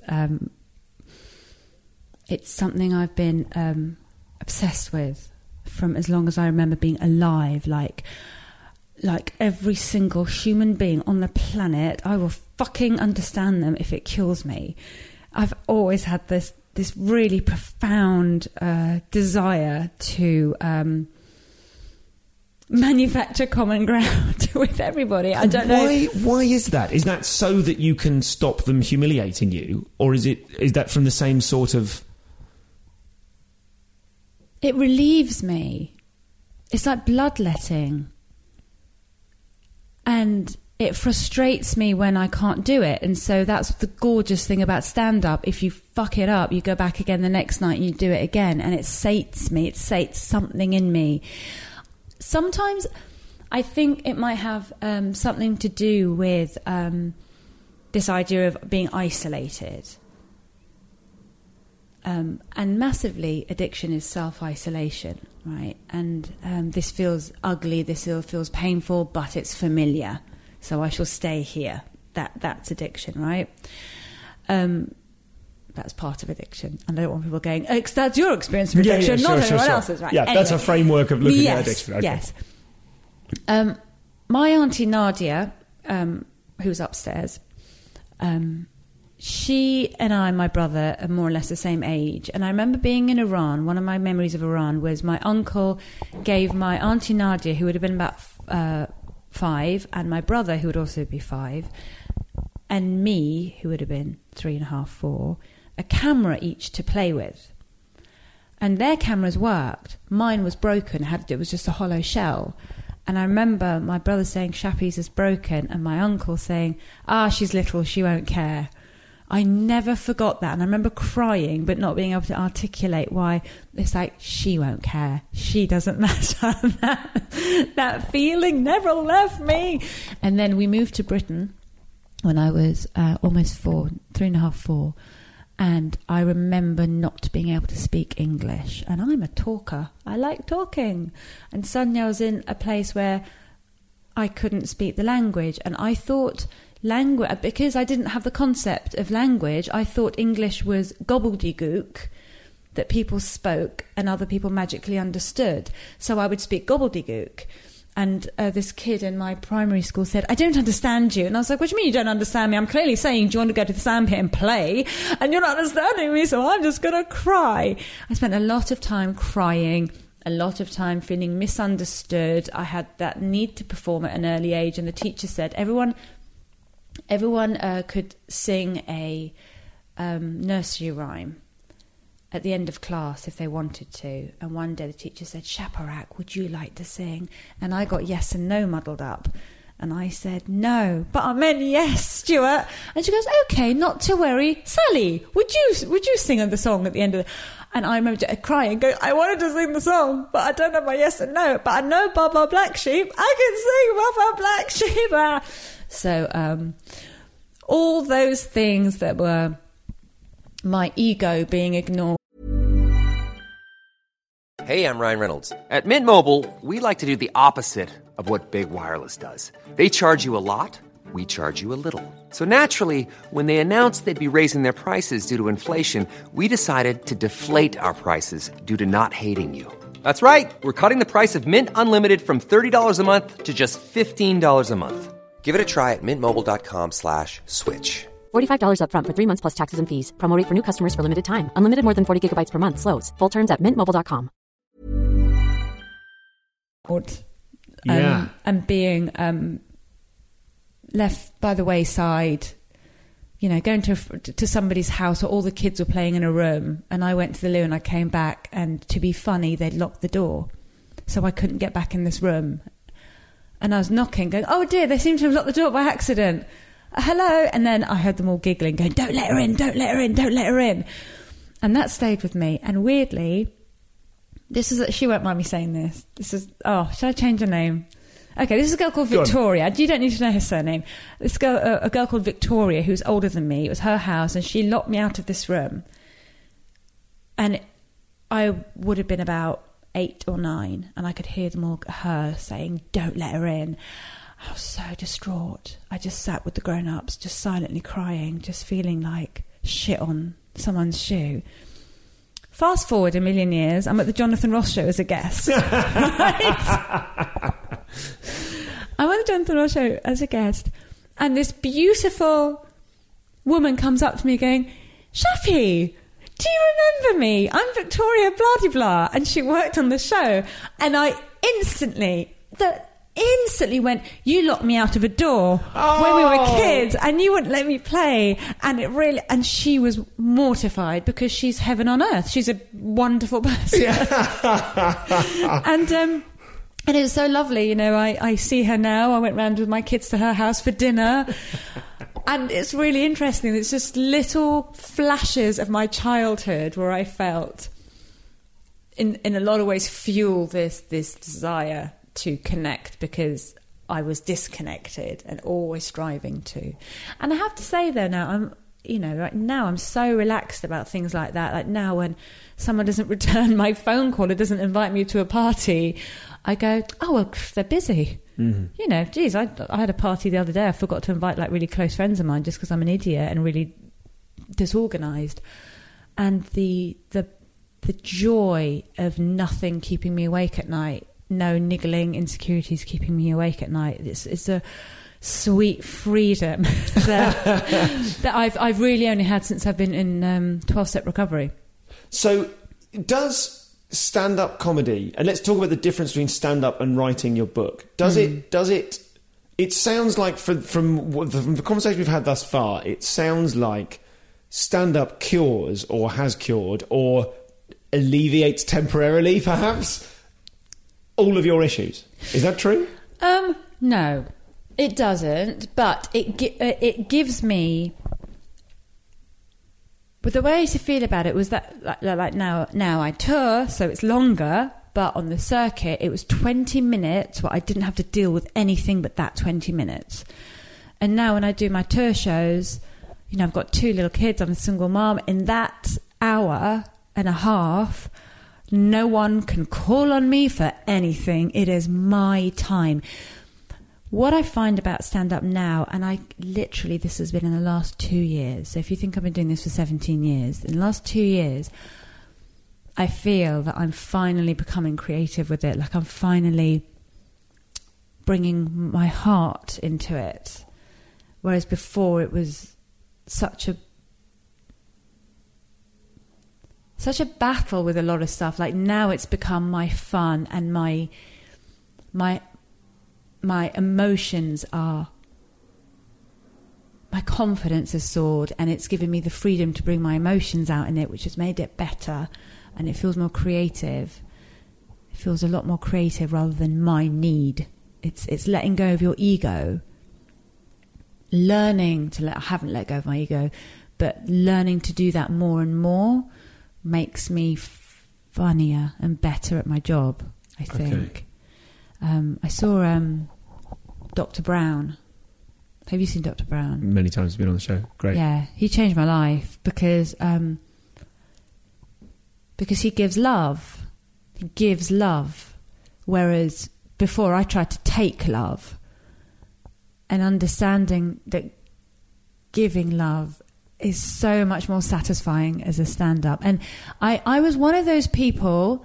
It's something I've been obsessed with from as long as I remember being alive. Like every single human being on the planet, I will fucking understand them if it kills me. I've always had this really profound desire to manufacture common ground with everybody. I don't know. Why is that? Is that so that you can stop them humiliating you, or is that from the same sort of... it relieves me. It's like bloodletting. And it frustrates me when I can't do it. And so that's the gorgeous thing about stand-up. If you fuck it up, you go back again the next night and you do it again. And it sates me. It sates something in me. Sometimes I think it might have something to do with this idea of being isolated. And massively, addiction is self-isolation, right? And this feels ugly, this feels painful, but it's familiar. So I shall stay here. That's addiction, right? That's part of addiction. And I don't want people going, oh, that's your experience of addiction, not anyone else's, right? Yeah, anyway, that's a framework of looking at addiction. Okay. Yes. My auntie Nadia, who's upstairs, she and I, my brother, are more or less the same age. And I remember being in Iran. One of my memories of Iran was my uncle gave my auntie Nadia, who would have been about 5, and my brother, who would also be 5, and me, who would have been 3.5, 4, a camera each to play with. And their cameras worked. Mine was broken. It was just a hollow shell. And I remember my brother saying, Shappy's is broken, and my uncle saying, she's little, she won't care. I never forgot that. And I remember crying, but not being able to articulate why. It's like, she won't care. She doesn't matter. That feeling never left me. And then we moved to Britain when I was almost 4, 3.5, 4. And I remember not being able to speak English. And I'm a talker. I like talking. And suddenly I was in a place where I couldn't speak the language. And I thought language, because I didn't have the concept of language, I thought English was gobbledygook that people spoke and other people magically understood. So I would speak gobbledygook. And this kid in my primary school said, I don't understand you. And I was like, what do you mean you don't understand me? I'm clearly saying, do you want to go to the sandpit and play? And you're not understanding me, so I'm just going to cry. I spent a lot of time crying, a lot of time feeling misunderstood. I had that need to perform at an early age. And the teacher said, everyone could sing a nursery rhyme at the end of class if they wanted to. And one day the teacher said, Shaparak, would you like to sing? And I got yes and no muddled up. And I said, no, but I meant yes, Stuart. And she goes, okay, not to worry. Sally, would you sing the song at the end of the... And I remember crying, going, I wanted to sing the song, but I don't know my yes and no. But I know Baba Black Sheep. I can sing Baba Black Sheep. So all those things that were my ego being ignored. Hey, I'm Ryan Reynolds. At Mint Mobile, we like to do the opposite of what Big Wireless does. They charge you a lot, we charge you a little. So naturally, when they announced they'd be raising their prices due to inflation, we decided to deflate our prices due to not hating you. That's right. We're cutting the price of Mint Unlimited from $30 a month to just $15 a month. Give it a try at mintmobile.com/switch. $45 up front for 3 months plus taxes and fees. Promo rate for new customers for limited time. Unlimited more than 40 gigabytes per month. Slows full terms at mintmobile.com. And being left by the wayside, you know, going to somebody's house where all the kids were playing in a room, and I went to the loo and I came back, and to be funny, they'd locked the door, so I couldn't get back in this room. And I was knocking, going, oh dear, they seem to have locked the door by accident. Hello. And then I heard them all giggling, going, don't let her in, don't let her in, don't let her in. And that stayed with me. And weirdly, she won't mind me saying this. Should I change her name? Okay, this is a girl called Victoria. You don't need to know her surname. This girl, a girl called Victoria, who's older than me. It was her house, and she locked me out of this room. And I would have been about 8 or 9, and I could hear her saying, don't let her in. I was so distraught. I just sat with the grown-ups, just silently crying, just feeling like shit on someone's shoe. Fast forward a million years, I'm at the Jonathan Ross show as a guest. Right? I'm at the Jonathan Ross show as a guest, and this beautiful woman comes up to me going, Shappy, do you remember me? I'm Victoria blah-de-blah, and she worked on the show. And I instantly... instantly went, you locked me out of a door when we were kids and you wouldn't let me play. And she was mortified because she's heaven on earth. She's a wonderful person. And it was so lovely, I see her now. I went round with my kids to her house for dinner. And it's really interesting. It's just little flashes of my childhood where I felt, in a lot of ways, fuel this desire to connect because I was disconnected and always striving to. And I have to say, though, now right now I'm so relaxed about things like that. Like now when someone doesn't return my phone call or doesn't invite me to a party, I go, oh, well, they're busy. Mm-hmm. Geez, I had a party the other day. I forgot to invite like really close friends of mine just because I'm an idiot and really disorganised. And the joy of nothing keeping me awake at night, no niggling insecurities keeping me awake at night. It's a sweet freedom that I've really only had since I've been in 12-step recovery. So does stand-up comedy, and let's talk about the difference between stand-up and writing your book. Does it sounds like from the conversation we've had thus far, it sounds like stand-up cures or has cured or alleviates temporarily, perhaps, all of your issues. Is that true? No, it doesn't, but it gives me... But the way to feel about it was that, like now I tour, so it's longer, but on the circuit, it was 20 minutes where I didn't have to deal with anything but that 20 minutes. And now when I do my tour shows, I've got 2 little kids, I'm a single mom. In that hour and a half, no one can call on me for anything. It is my time. What I find about stand-up now, and this has been in the last 2 years, so if you think I've been doing this for 17 years, in the last 2 years, I feel that I'm finally becoming creative with it. Like I'm finally bringing my heart into it. Whereas before it was such a battle with a lot of stuff. Like now it's become my fun and my emotions are... My confidence has soared and it's given me the freedom to bring my emotions out in it, which has made it better and it feels more creative. It feels a lot more creative rather than my need. It's letting go of your ego. Learning to I haven't let go of my ego, but learning to do that more and more makes me funnier and better at my job, I think. Okay. I saw Dr. Brown. Have you seen Dr. Brown? Many times he's been on the show. Great. Yeah, he changed my life because he gives love. He gives love. Whereas before I tried to take love, and understanding that giving love is so much more satisfying as a stand-up. And I was one of those people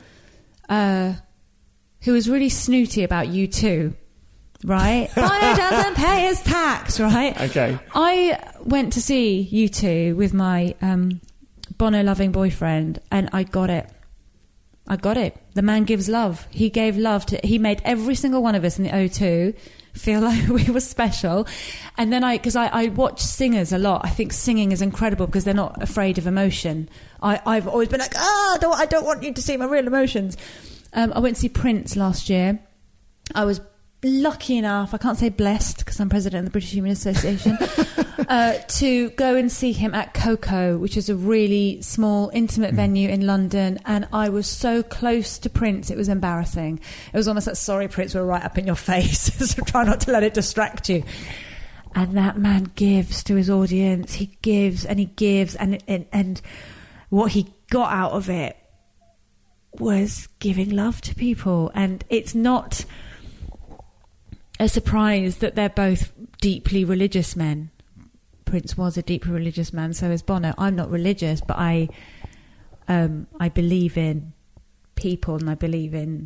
who was really snooty about U2. Right? Bono doesn't pay his tax, right? Okay. I went to see U2 with my Bono-loving boyfriend, and I got it. The man gives love. He gave love to... He made every single one of us in the O2 feel like we were special. And then because I watch singers a lot. I think singing is incredible because they're not afraid of emotion. I've always been like, I don't want you to see my real emotions. I went to see Prince last year. I was lucky enough, I can't say blessed because I'm president of the British Human Association, to go and see him at Coco, which is a really small, intimate venue in London. And I was so close to Prince, it was embarrassing. It was almost like, sorry, Prince, we're right up in your face. So try not to let it distract you. And that man gives to his audience. He gives and he gives. And what he got out of it was giving love to people. And it's not a surprise that they're both deeply religious men. Prince was a deeply religious man, so is Bono. I'm not religious, but I believe in people and I believe in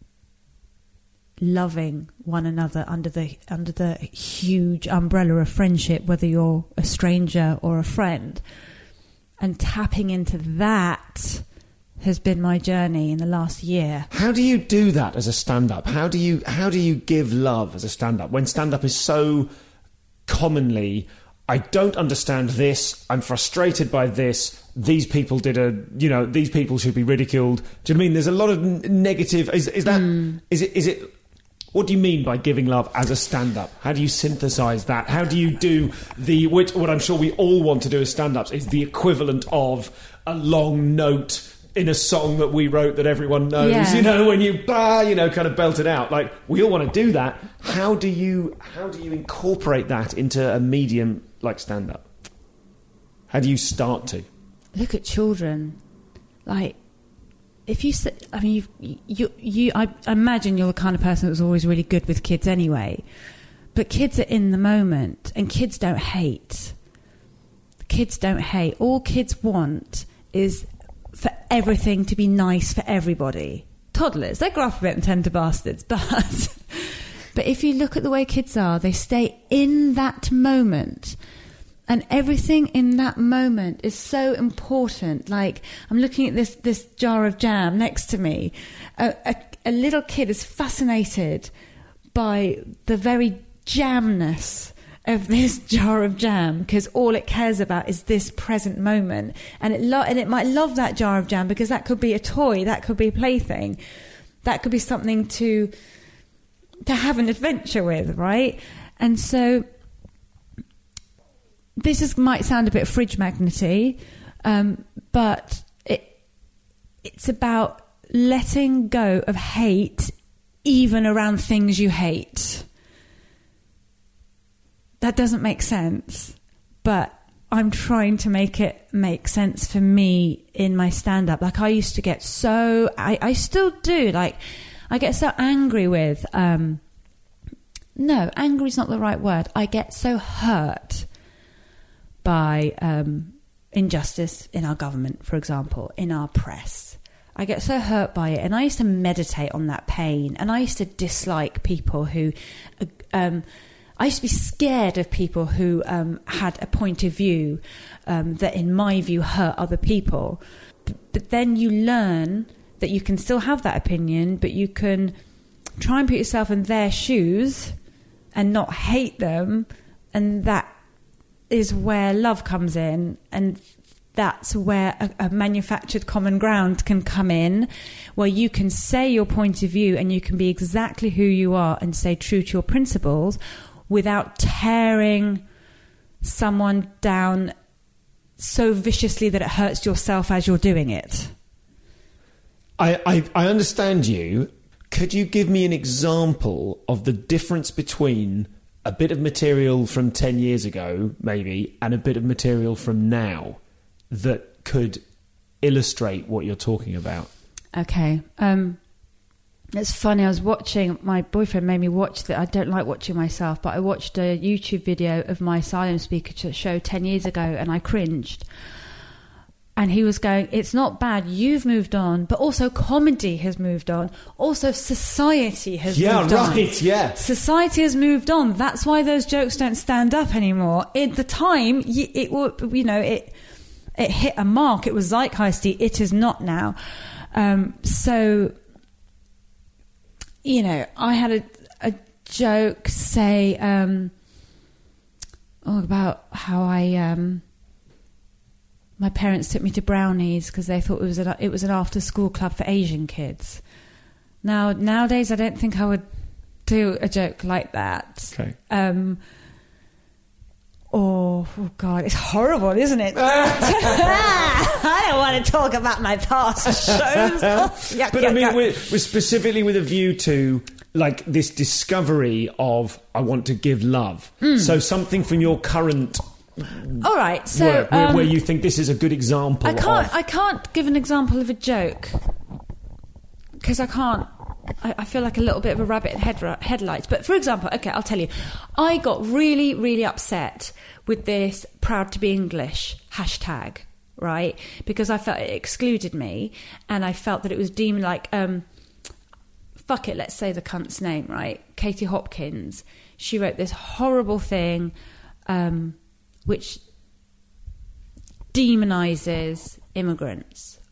loving one another under the huge umbrella of friendship, whether you're a stranger or a friend, and tapping into that has been my journey in the last year. How do you do that as a stand-up? How do you give love as a stand-up when stand-up is so commonly, I don't understand this, I'm frustrated by this, these people these people should be ridiculed. Do you know what I mean? There's a lot of negative. Is it? What do you mean by giving love as a stand-up? How do you synthesise that? How do you do what I'm sure we all want to do as stand-ups is the equivalent of a long note in a song that we wrote that everyone knows, when you kind of belt it out. Like, we all want to do that. How do you incorporate that into a medium like stand-up? How do you start to? Look at children. Like, if you say, I mean, I imagine you're the kind of person that was always really good with kids anyway. But kids are in the moment, and kids don't hate. Kids don't hate. All kids want is for everything to be nice for everybody. Toddlers, they grow up a bit and tend to bastards, but if you look at the way kids are, they stay in that moment. And everything in that moment is so important. Like, I'm looking at this jar of jam next to me. A little kid is fascinated by the very jamness of this jar of jam, because all it cares about is this present moment. And it might love that jar of jam because that could be a toy, that could be a plaything, that could be something to have an adventure with, right? And so this might sound a bit fridge magnety, but it's about letting go of hate even around things you hate. That doesn't make sense, but I'm trying to make it make sense for me in my stand-up. Like, I used to get so... I still do. Like, I get so angry with... no, angry is not the right word. I get so hurt by injustice in our government, for example, in our press. I get so hurt by it, and I used to meditate on that pain, and I used to dislike people who... I used to be scared of people who had a point of view that, in my view, hurt other people. But then you learn that you can still have that opinion, but you can try and put yourself in their shoes and not hate them, and that is where love comes in, and that's where a manufactured common ground can come in, where you can say your point of view and you can be exactly who you are and stay true to your principles without tearing someone down so viciously that it hurts yourself as you're doing it. I understand you. Could you give me an example of the difference between a bit of material from 10 years ago, maybe, and a bit of material from now that could illustrate what you're talking about? Okay. It's funny, I was watching, my boyfriend made me watch that. I don't like watching myself, but I watched a YouTube video of my asylum speaker show 10 years ago, and I cringed. And he was going, it's not bad, you've moved on, but also comedy has moved on. Also society has moved on. Yeah, right, yeah. Society has moved on. That's why those jokes don't stand up anymore. At the time, it hit a mark. It was zeitgeisty. It is not now. So, I had a joke say about how my parents took me to Brownies because they thought it was an after-school club for Asian kids. Nowadays, I don't think I would do a joke like that. Okay. Oh God, it's horrible, isn't it? I don't want to talk about my past shows. But I mean, we're specifically with a view to, like, this discovery of, I want to give love. So something from your current... All right, so work, where you think this is a good example. I can't give an example of a joke because I can't. I feel like a little bit of a rabbit in headlights. But for example, okay, I'll tell you, I got really, really upset with this "proud to be English" hashtag, right? Because I felt it excluded me, and I felt that it was deemed like, fuck it, let's say the cunt's name, right? Katie Hopkins. She wrote this horrible thing. Which demonises immigrants,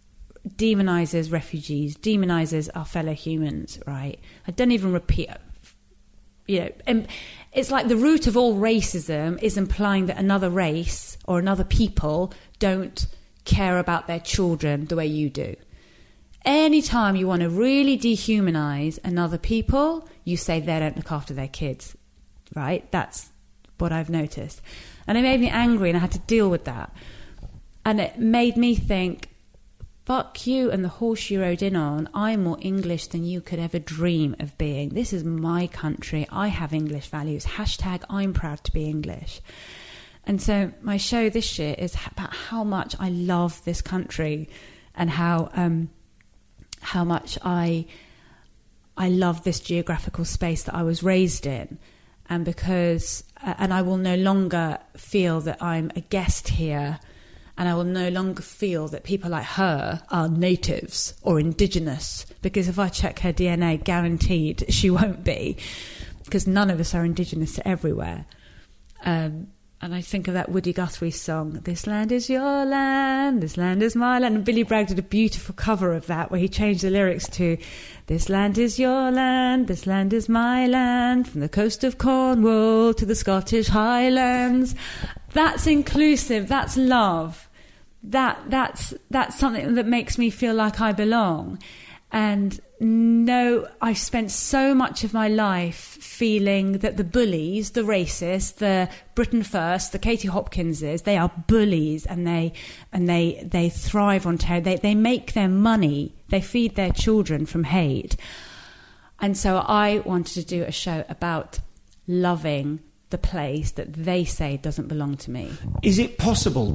demonises refugees, demonises our fellow humans, right? I don't even repeat, and it's like the root of all racism is implying that another race or another people don't care about their children the way you do. Anytime you want to really dehumanise another people, you say they don't look after their kids, right? That's what I've noticed. And it made me angry, and I had to deal with that. And it made me think, fuck you and the horse you rode in on. I'm more English than you could ever dream of being. This is my country. I have English values. # I'm proud to be English. And so my show this year is about how much I love this country and how much I love this geographical space that I was raised in. And because, and I will no longer feel that I'm a guest here, and I will no longer feel that people like her are natives or indigenous, because if I check her DNA, guaranteed she won't be, because none of us are indigenous to everywhere. And I think of that Woody Guthrie song, "This land is your land, this land is my land." And Billy Bragg did a beautiful cover of that where he changed the lyrics to, "This land is your land, this land is my land, from the coast of Cornwall to the Scottish Highlands." That's inclusive, that's love. That's something that makes me feel like I belong. And no, I've spent so much of my life feeling that the bullies, the racists, the Britain First, the Katie Hopkinses, they are bullies, and they thrive on terror. They make their money, they feed their children from hate. And so I wanted to do a show about loving the place that they say doesn't belong to me. Is it possible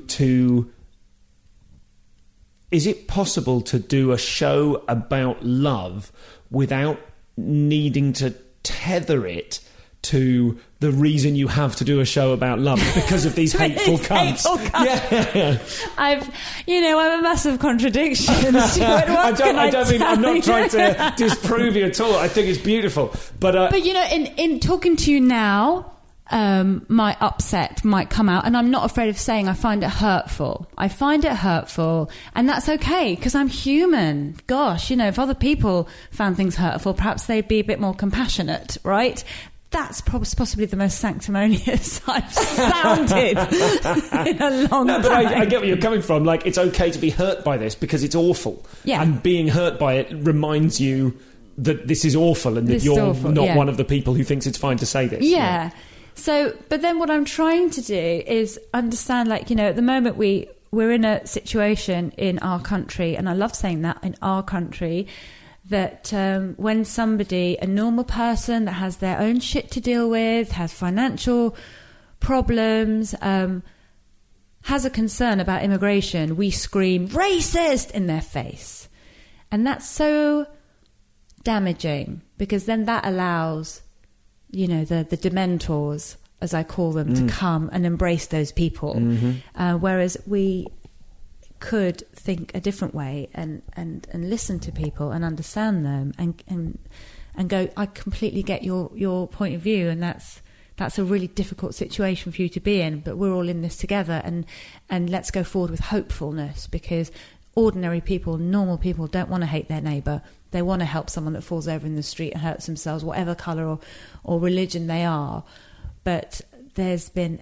to do a show about love without needing to tether it to the reason you have to do a show about love because of these hateful cunts? Yeah. I'm a massive contradiction. Stuart, I'm not trying to disprove you at all. I think it's beautiful. But in talking to you now, my upset might come out, and I'm not afraid of saying I find it hurtful. And that's okay, because I'm human. Gosh, if other people found things hurtful, perhaps they'd be a bit more compassionate, right? That's possibly the most sanctimonious I've sounded in a long time. But I get where you're coming from. Like, it's okay to be hurt by this because it's awful. Yeah. And being hurt by it reminds you that this is awful and that you're not one of the people who thinks it's fine to say this. Yeah. So, but then what I'm trying to do is understand, at the moment we're in a situation in our country, and I love saying that, in our country, that when somebody, a normal person that has their own shit to deal with, has financial problems, has a concern about immigration, we scream racist in their face. And that's so damaging, because then that allows the dementors, as I call them, to come and embrace those people. Mm-hmm. Whereas we could think a different way and listen to people and understand them and go, I completely get your point of view, and that's a really difficult situation for you to be in, but we're all in this together, and let's go forward with hopefulness, because ordinary people, normal people, don't want to hate their neighbour. They want to help someone that falls over in the street and hurts themselves, whatever colour or religion they are. But there's been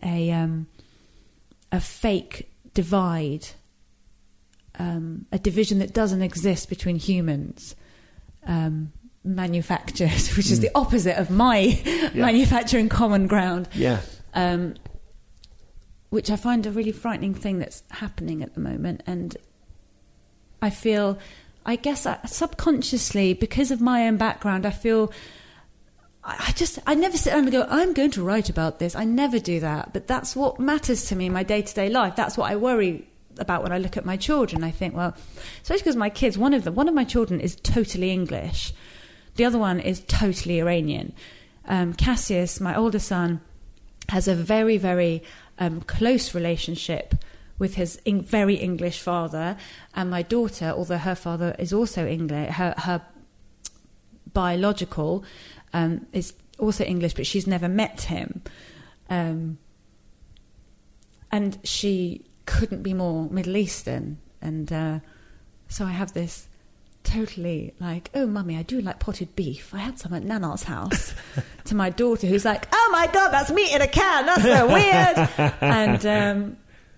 a fake divide, a division that doesn't exist between humans, manufactured, which is the opposite of my manufacturing common ground. Yeah. Which I find a really frightening thing that's happening at the moment. And I feel, I guess subconsciously, because of my own background, I feel I never sit down and go, I'm going to write about this. I never do that. But that's what matters to me in my day-to-day life. That's what I worry about when I look at my children. I think, well, especially because my kids, one of my children is totally English. The other one is totally Iranian. Cassius, my older son, has a very, very close relationship with his very English father, and my daughter, although her father is also English, her biological is also English, but she's never met him, and she couldn't be more Middle Eastern, and So I have this totally like, oh, mummy, I do like potted beef. I had some at Nana's house. To my daughter, who's like, oh my God, that's meat in a can. That's so weird.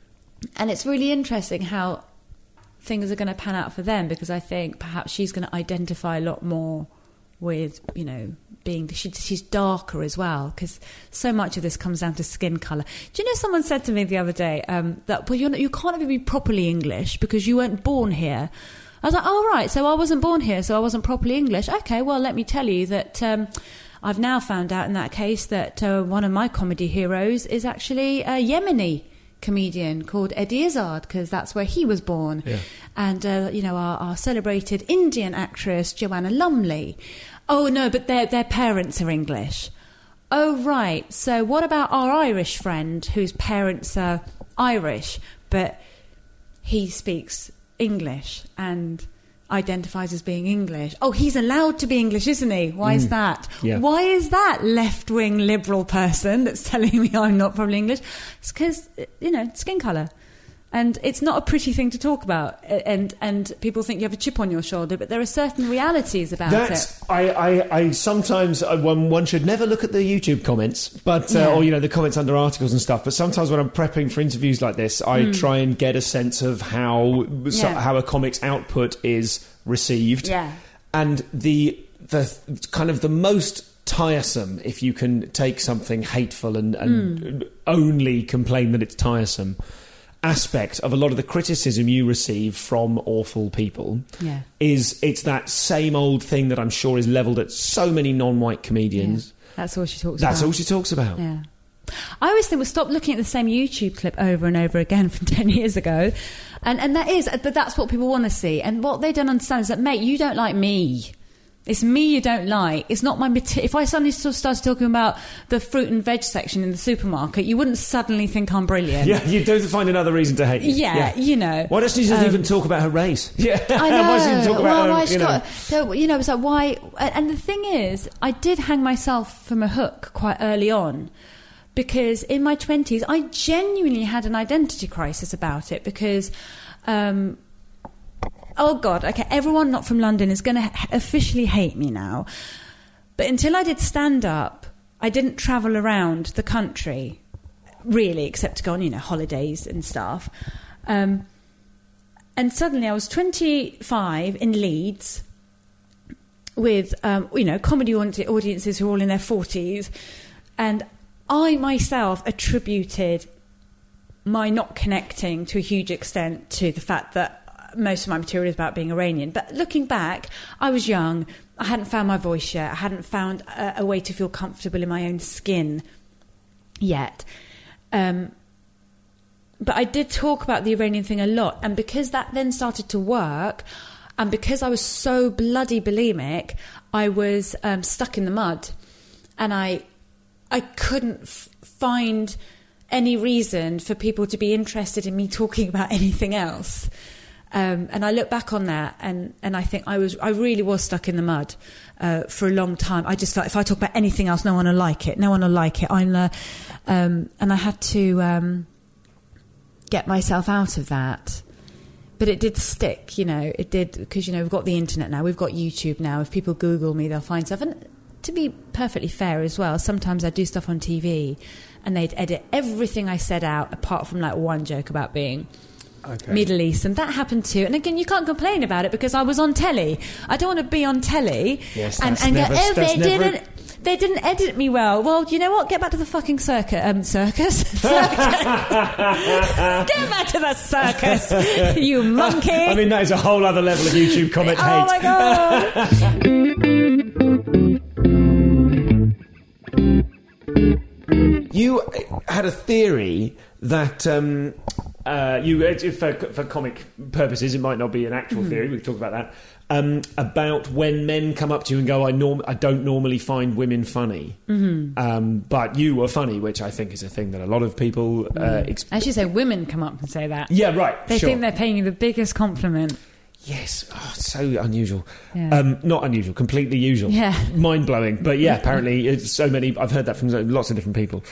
And it's really interesting how things are going to pan out for them, because I think perhaps she's going to identify a lot more with, you know, she's darker as well, because so much of this comes down to skin colour. Do you know, someone said to me the other day that, well, you can't even be properly English because you weren't born here. I was like, oh, right, so I wasn't born here, so I wasn't properly English. Okay, well, let me tell you that I've now found out in that case that one of my comedy heroes is actually a Yemeni comedian called Eddie Izzard, because that's where he was born. Yeah. And, you know, our celebrated Indian actress, Joanna Lumley. Oh, no, but their parents are English. Oh, right, so what about our Irish friend whose parents are Irish, but he speaks English and identifies as being English? Oh, he's allowed to be English, isn't he? Why is that? Yeah. Why is that left-wing liberal person that's telling me I'm not probably English? It's because, you know, skin colour. And it's not a pretty thing to talk about. And people think you have a chip on your shoulder, but there are certain realities about it. I sometimes, one should never look at the YouTube comments, but or, you know, the comments under articles and stuff. But sometimes when I'm prepping for interviews like this, I try and get a sense of how a comic's output is received. Yeah. And the kind of the most tiresome, if you can take something hateful and only complain that it's tiresome, aspect of a lot of the criticism you receive from awful people is it's that same old thing that I'm sure is levelled at so many non-white comedians. Yeah. That's all she talks about. That's all she talks about. Yeah. I always think we'll stop looking at the same YouTube clip over and over again from 10 years ago. And that is, but that's what people want to see. And what they don't understand is that, mate, you don't like me. It's me you don't like. It's not my material. If I suddenly started talking about the fruit and veg section in the supermarket, you wouldn't suddenly think I'm brilliant. Yeah, you'd have to find another reason to hate you. Yeah, you know. Why doesn't she just even talk about her race? Yeah, I know. Why doesn't she talk about her, you know, it's like, why... And the thing is, I did hang myself from a hook quite early on, because in my 20s, I genuinely had an identity crisis about it, because... oh, God, okay, everyone not from London is going to officially hate me now. But until I did stand-up, I didn't travel around the country, really, except to go on, you know, holidays and stuff. And suddenly I was 25 in Leeds with, you know, comedy audiences who are all in their 40s. And I myself attributed my not connecting to a huge extent to the fact that most of my material is about being Iranian. But looking back, I was young. I hadn't found my voice yet. I hadn't found a way to feel comfortable in my own skin yet. But I did talk about the Iranian thing a lot. And because that then started to work, and because I was so bloody bulimic, I was stuck in the mud. And I couldn't find any reason for people to be interested in me talking about anything else. And I look back on that and I think I really was stuck in the mud for a long time. I just felt if I talk about anything else, no one will like it. And I had to get myself out of that. But it did stick, you know. It did, because, you know, we've got the internet now. We've got YouTube now. If people Google me, they'll find stuff. And to be perfectly fair as well, sometimes I do stuff on TV and they'd edit everything I said out apart from like one joke about being... Okay. Middle East, and that happened too. And again, you can't complain about it because I was on telly. I don't want to be on telly and they didn't edit me well. Well, you know what? Get back to the fucking circus. Get back to the circus, you monkey. I mean, that is a whole other level of YouTube comment hate. Oh my God. You had a theory that for comic purposes, it might not be an actual theory. We've talked about that. About when men come up to you and go, I don't normally find women funny, but you were funny, which I think is a thing that a lot of people. I should say, women come up and say that. Yeah, right. They think they're paying you the biggest compliment. Yes, so unusual. Yeah. Not unusual, completely usual. Yeah, mind blowing. But yeah, apparently it's so many. I've heard that from lots of different people.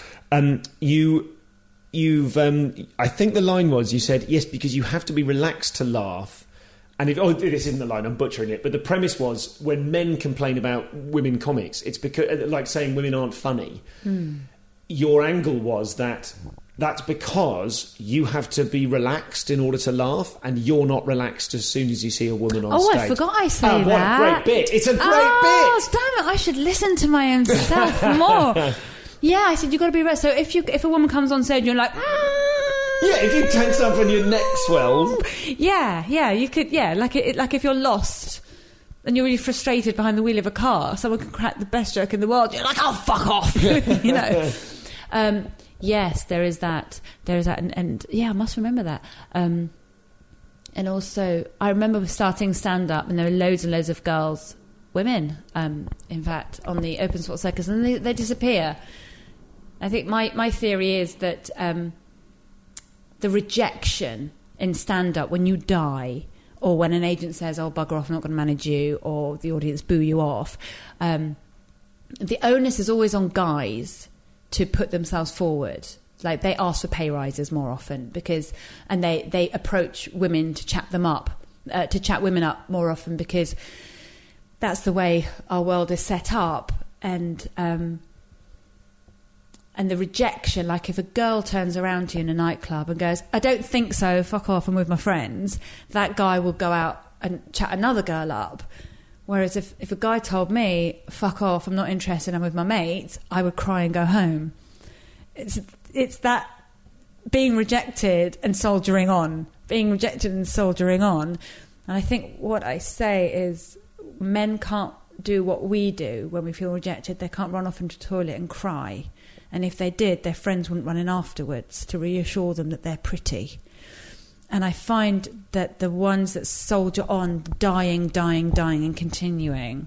You've I think the line was, you said, yes, because you have to be relaxed to laugh, And this isn't the line, I'm butchering it, but the premise was when men complain about women comics, it's because, like saying women aren't funny. Your angle was that that's because you have to be relaxed in order to laugh, and you're not relaxed as soon as you see a woman on stage. I forgot I say that. What a great bit. It's a great bit. Oh, damn it, I should listen to my own self more. Yeah, I said, you've got to be relaxed. So if a woman comes on stage, you're like... Yeah, if you tense up and your neck swells. Yeah, you could. Yeah, like if you're lost and you're really frustrated behind the wheel of a car, someone can crack the best joke in the world. You're like, oh, fuck off, you know. Yes, there is that. And yeah, I must remember that. And also, I remember starting stand up, and there were loads and loads of girls, women, in fact, on the open spot circus, and they disappear. I think my theory is that. The rejection in stand-up when you die, or when an agent says, oh, bugger off, I'm not going to manage you, or the audience boo you off, the onus is always on guys to put themselves forward. Like, they ask for pay rises more often, and they approach women to chat them up, to chat women up more often, because that's the way our world is set up. And the rejection, like if a girl turns around to you in a nightclub and goes, I don't think so, fuck off, I'm with my friends, that guy will go out and chat another girl up. Whereas if a guy told me, fuck off, I'm not interested, I'm with my mates, I would cry and go home. It's that being rejected and soldiering on. And I think what I say is men can't do what we do when we feel rejected. They can't run off into the toilet and cry. And if they did, their friends wouldn't run in afterwards to reassure them that they're pretty. And I find that the ones that soldier on, dying and continuing,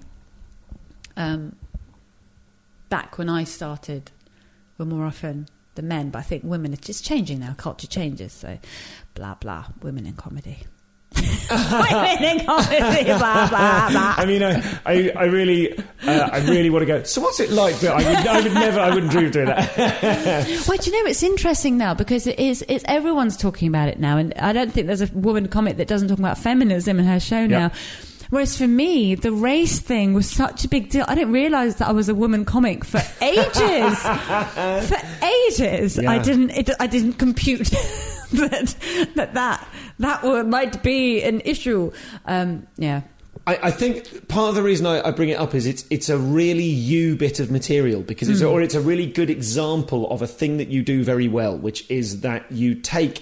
back when I started, were more often the men. But I think women, it's just changing now. Culture changes. So, blah, blah, women in comedy. Women in comedy, blah, blah, blah. I mean, I really want to go, so what's it like? But I wouldn't dream of doing that. Well, do you know, it's interesting now, because it's everyone's talking about it now, and I don't think there's a woman comic that doesn't talk about feminism in her show now. Whereas for me, the race thing was such a big deal. I didn't realise that I was a woman comic for ages. Yeah. I didn't compute that might be an issue. Yeah. I think part of the reason I bring it up is it's a really you bit of material, because it's a really good example of a thing that you do very well, which is that you take.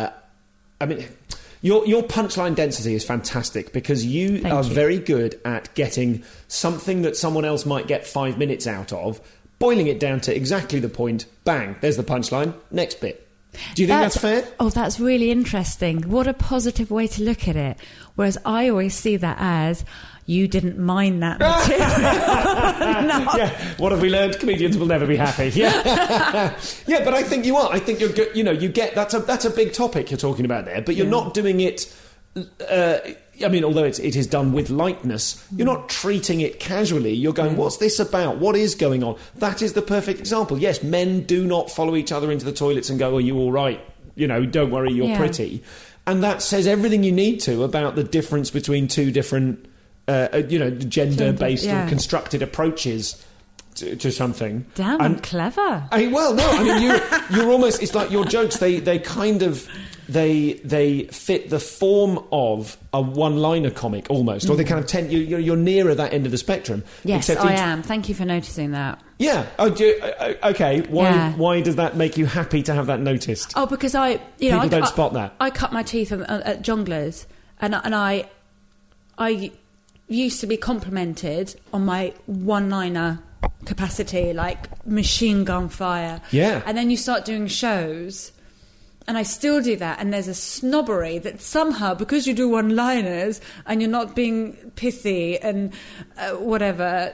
Your punchline density is fantastic, because you are very good at getting something that someone else might get 5 minutes out of, boiling it down to exactly the point. Bang, there's the punchline. Next bit. Do you think that's fair? Oh, that's really interesting. What a positive way to look at it. Whereas I always see that as, you didn't mind that material. No. Yeah. What have we learned? Comedians will never be happy. Yeah. Yeah, but I think you are. I think you're good. You know, you get that's a big topic you're talking about there, but you're not doing it. Although it is done with lightness, you're not treating it casually. You're going, what's this about? What is going on? That is the perfect example. Yes, men do not follow each other into the toilets and go, are you all right? You know, don't worry, you're pretty. And that says everything you need to about the difference between two different, gender-based or constructed approaches to something. Damn, I'm clever. You're almost, it's like your jokes, they kind of... They fit the form of a one-liner comic almost, or they kind of tend. You're nearer that end of the spectrum. Yes, I am. Thank you for noticing that. Yeah. Okay. Why does that make you happy to have that noticed? Oh, because people don't spot that. I cut my teeth at Jongleurs, and I used to be complimented on my one-liner capacity, like machine gun fire. Yeah. And then you start doing shows. And I still do that, and there's a snobbery that somehow, because you do one-liners and you're not being pithy and whatever...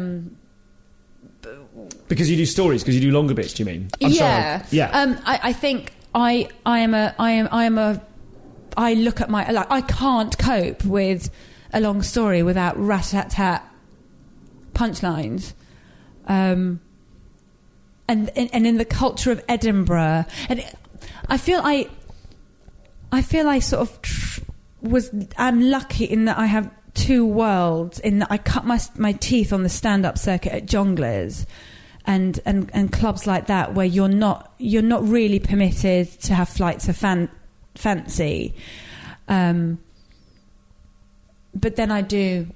because you do stories, because you do longer bits, do you mean? Sorry. Yeah. I think I look at my... Like, I can't cope with a long story without rat-tat-tat punchlines. And in the culture of Edinburgh... and I feel I sort of I'm lucky in that I have two worlds, in that I cut my teeth on the stand-up circuit at Jongleurs and clubs like that, where you're not really permitted to have flights of fancy. But then I do,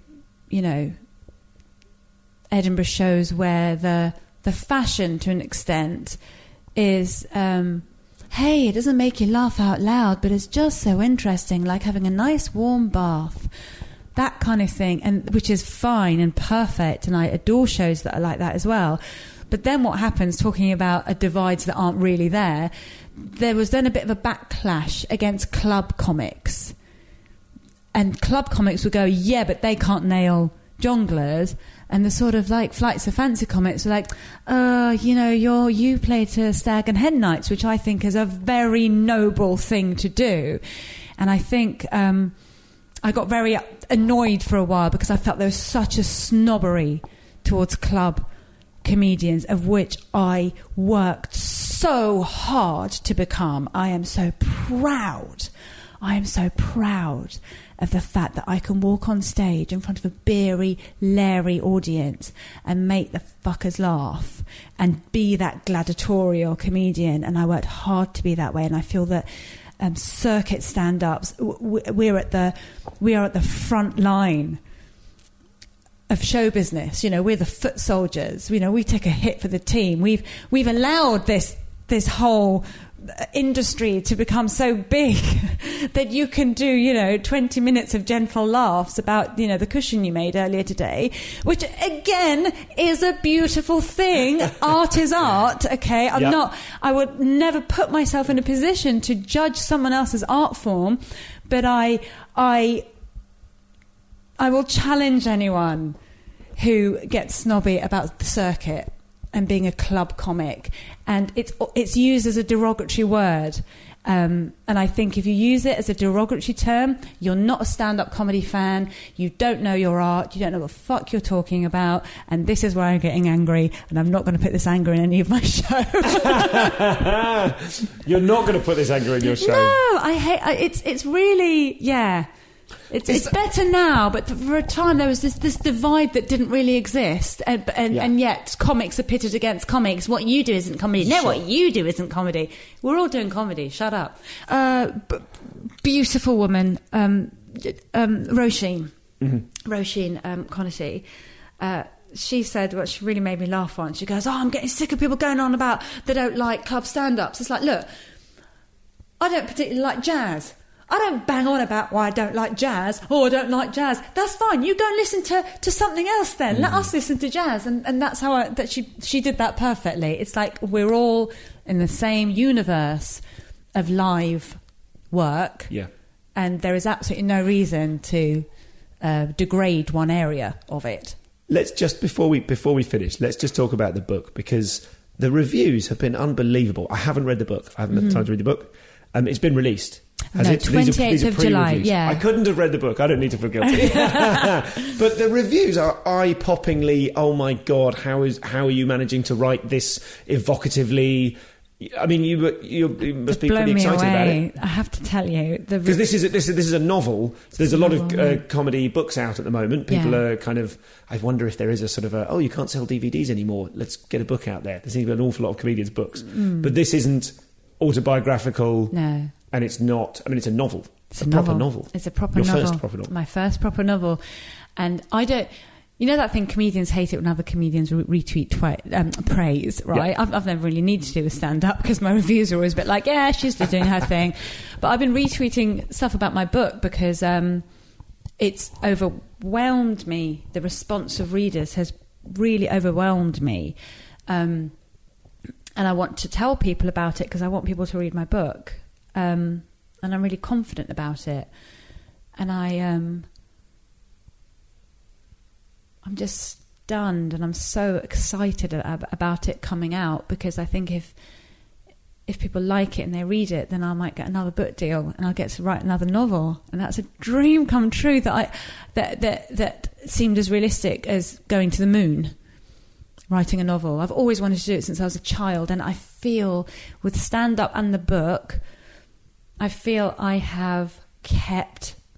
Edinburgh shows where the fashion, to an extent, is hey, it doesn't make you laugh out loud, but it's just so interesting, like having a nice warm bath, that kind of thing, and which is fine and perfect, and I adore shows that are like that as well. But then what happens, talking about divides that aren't really there was then a bit of a backlash against club comics, and club comics would go, yeah, but they can't nail Jongleurs. And the sort of like Flights of Fancy comics were like, you play to Stag and Hen Nights, which I think is a very noble thing to do. And I think I got very annoyed for a while because I felt there was such a snobbery towards club comedians, of which I worked so hard to become. I am so proud of the fact that I can walk on stage in front of a beery, leery audience and make the fuckers laugh and be that gladiatorial comedian. And I worked hard to be that way. And I feel that circuit stand-ups, we are at the front line of show business. We're the foot soldiers. We take a hit for the team. We've allowed this whole industry to become so big that you can do 20 minutes of gentle laughs about the cushion you made earlier today, which again is a beautiful thing. Art is art. Okay, I would never put myself in a position to judge someone else's art form, but I will challenge anyone who gets snobby about the circuit and being a club comic, and it's used as a derogatory word, and I think if you use it as a derogatory term, you're not a stand-up comedy fan, you don't know your art, you don't know what the fuck you're talking about, and this is where I'm getting angry, and I'm not going to put this anger in any of my show. You're not going to put this anger in your show? No, I hate it's really, yeah. It's better now, but for a time there was this divide that didn't really exist, and yet comics are pitted against comics. What you do isn't comedy. No, what you do isn't comedy. We're all doing comedy. Shut up. Beautiful woman, Roisin Connaughty. She said what she really made me laugh once. She goes, I'm getting sick of people going on about they don't like club stand-ups. It's like, look, I don't particularly like jazz. I don't bang on about why I don't like jazz. I don't like jazz. That's fine. You go and listen to something else then. Let us listen to jazz. And that's how she did that perfectly. It's like we're all in the same universe of live work. Yeah. And there is absolutely no reason to degrade one area of it. Let's just, before we finish, let's just talk about the book, because the reviews have been unbelievable. I haven't read the book. I haven't had time to read the book. It's been released. Has it? 28th of July, yeah. I couldn't have read the book. I don't need to feel guilty. But the reviews are eye-poppingly, oh my God, how are you managing to write this evocatively? I mean, you must be pretty excited about it. I have to tell you. Because this is a novel. So there's a lot of comedy books out at the moment. People are kind of, I wonder if there is a sort of you can't sell DVDs anymore. Let's get a book out there. There seems to be an awful lot of comedians' books. But this isn't autobiographical. No. And it's not, it's a novel. It's a proper novel. It's a proper novel. Your first proper novel. My first proper novel. And I don't... You know that thing, comedians hate it when other comedians retweet praise, right? Yeah. I've never really needed to do a stand-up because my reviews are always a bit like, yeah, she's just doing her thing. But I've been retweeting stuff about my book because it's overwhelmed me. The response of readers has really overwhelmed me. And I want to tell people about it because I want people to read my book. And I'm really confident about it. And I'm just stunned, and I'm so excited about it coming out, because I think if people like it and they read it, then I might get another book deal and I'll get to write another novel, and that's a dream come true that seemed as realistic as going to the moon, writing a novel. I've always wanted to do it since I was a child, and I feel with stand-up and the book, I feel I have kept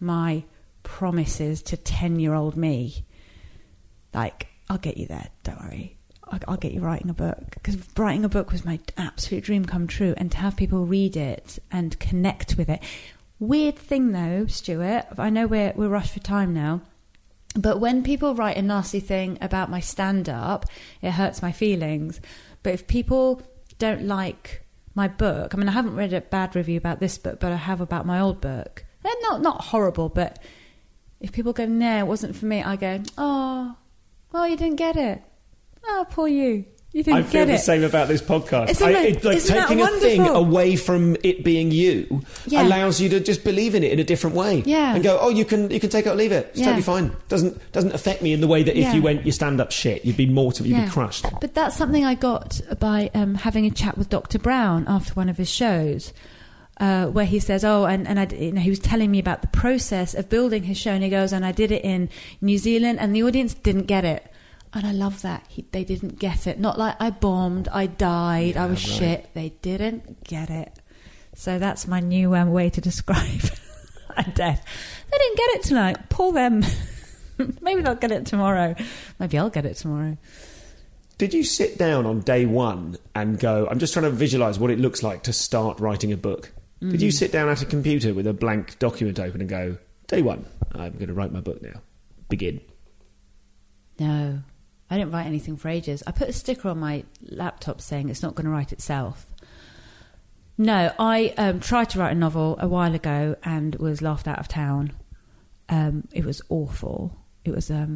my promises to 10-year-old me. Like, I'll get you there, don't worry. I'll get you writing a book. Because writing a book was my absolute dream come true. And to have people read it and connect with it. Weird thing though, Stuart, I know we're rushed for time now, but when people write a nasty thing about my stand-up, it hurts my feelings. But if people don't like my book, I mean, I haven't read a bad review about this book, but I have about my old book. They're not horrible, but if people go, no, it wasn't for me, I go, oh, well, you didn't get it. Oh, poor you. You didn't get it. I feel the same about this podcast. Isn't taking a thing away from it being you allows you to just believe in it in a different way. Yeah. And go, oh, you can take it or leave it. It's totally fine. Doesn't affect me in the way that if you went your stand-up shit, you'd be mortified, you'd be crushed. But that's something I got by having a chat with Dr. Brown after one of his shows. Where he says, he was telling me about the process of building his show, and he goes, and I did it in New Zealand, and the audience didn't get it. And I love that. They didn't get it. Not like I bombed, I died, I was shit. They didn't get it. So that's my new way to describe death. They didn't get it tonight. Pull them. Maybe they'll get it tomorrow. Maybe I'll get it tomorrow. Did you sit down on day one and go, I'm just trying to visualise what it looks like to start writing a book? Did you sit down at a computer with a blank document open and go, day one, I'm going to write my book now. Begin. No. I didn't write anything for ages. I put a sticker on my laptop saying it's not going to write itself. No, I tried to write a novel a while ago and was laughed out of town. It was awful. It was it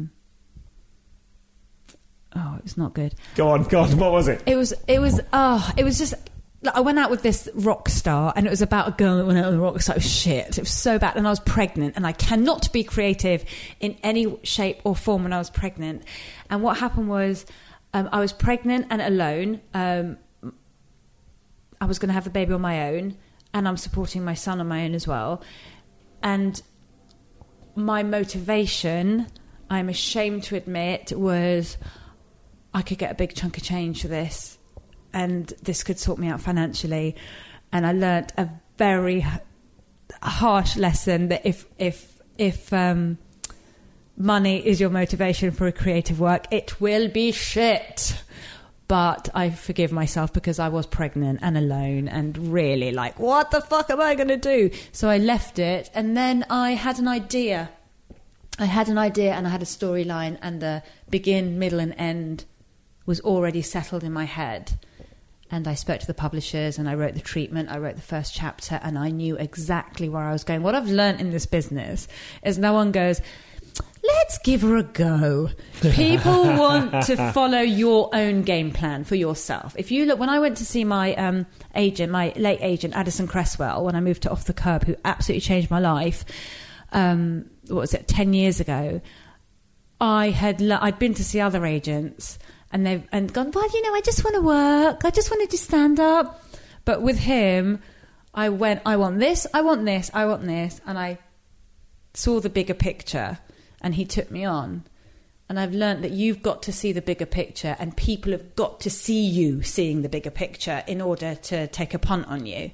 was not good. Go on. What was it? It was just. I went out with this rock star, and it was about a girl that went out with a rock star. It was shit. It was so bad, and I was pregnant, and I cannot be creative in any shape or form when I was pregnant. And what happened was, I was pregnant and alone. I was going to have the baby on my own, and I'm supporting my son on my own as well. And my motivation, I'm ashamed to admit, was I could get a big chunk of change for this. And this could sort me out financially. And I learnt a very harsh lesson that if money is your motivation for a creative work, it will be shit. But I forgive myself because I was pregnant and alone and really like, what the fuck am I going to do? So I left it, and then I had an idea. And I had a storyline, and the begin, middle and end was already settled in my head. And I spoke to the publishers, and I wrote the treatment, I wrote the first chapter, and I knew exactly where I was going. What I've learned in this business is no one goes, let's give her a go. People want to follow your own game plan for yourself. If you look, when I went to see my agent, my late agent, Addison Cresswell, when I moved to Off the Curb, who absolutely changed my life, 10 years ago, I'd been to see other agents, and they've gone, well, I just want to work. I just want to do stand up. But with him, I went, I want this, I want this, I want this. And I saw the bigger picture, and he took me on. And I've learned that you've got to see the bigger picture, and people have got to see you seeing the bigger picture in order to take a punt on you.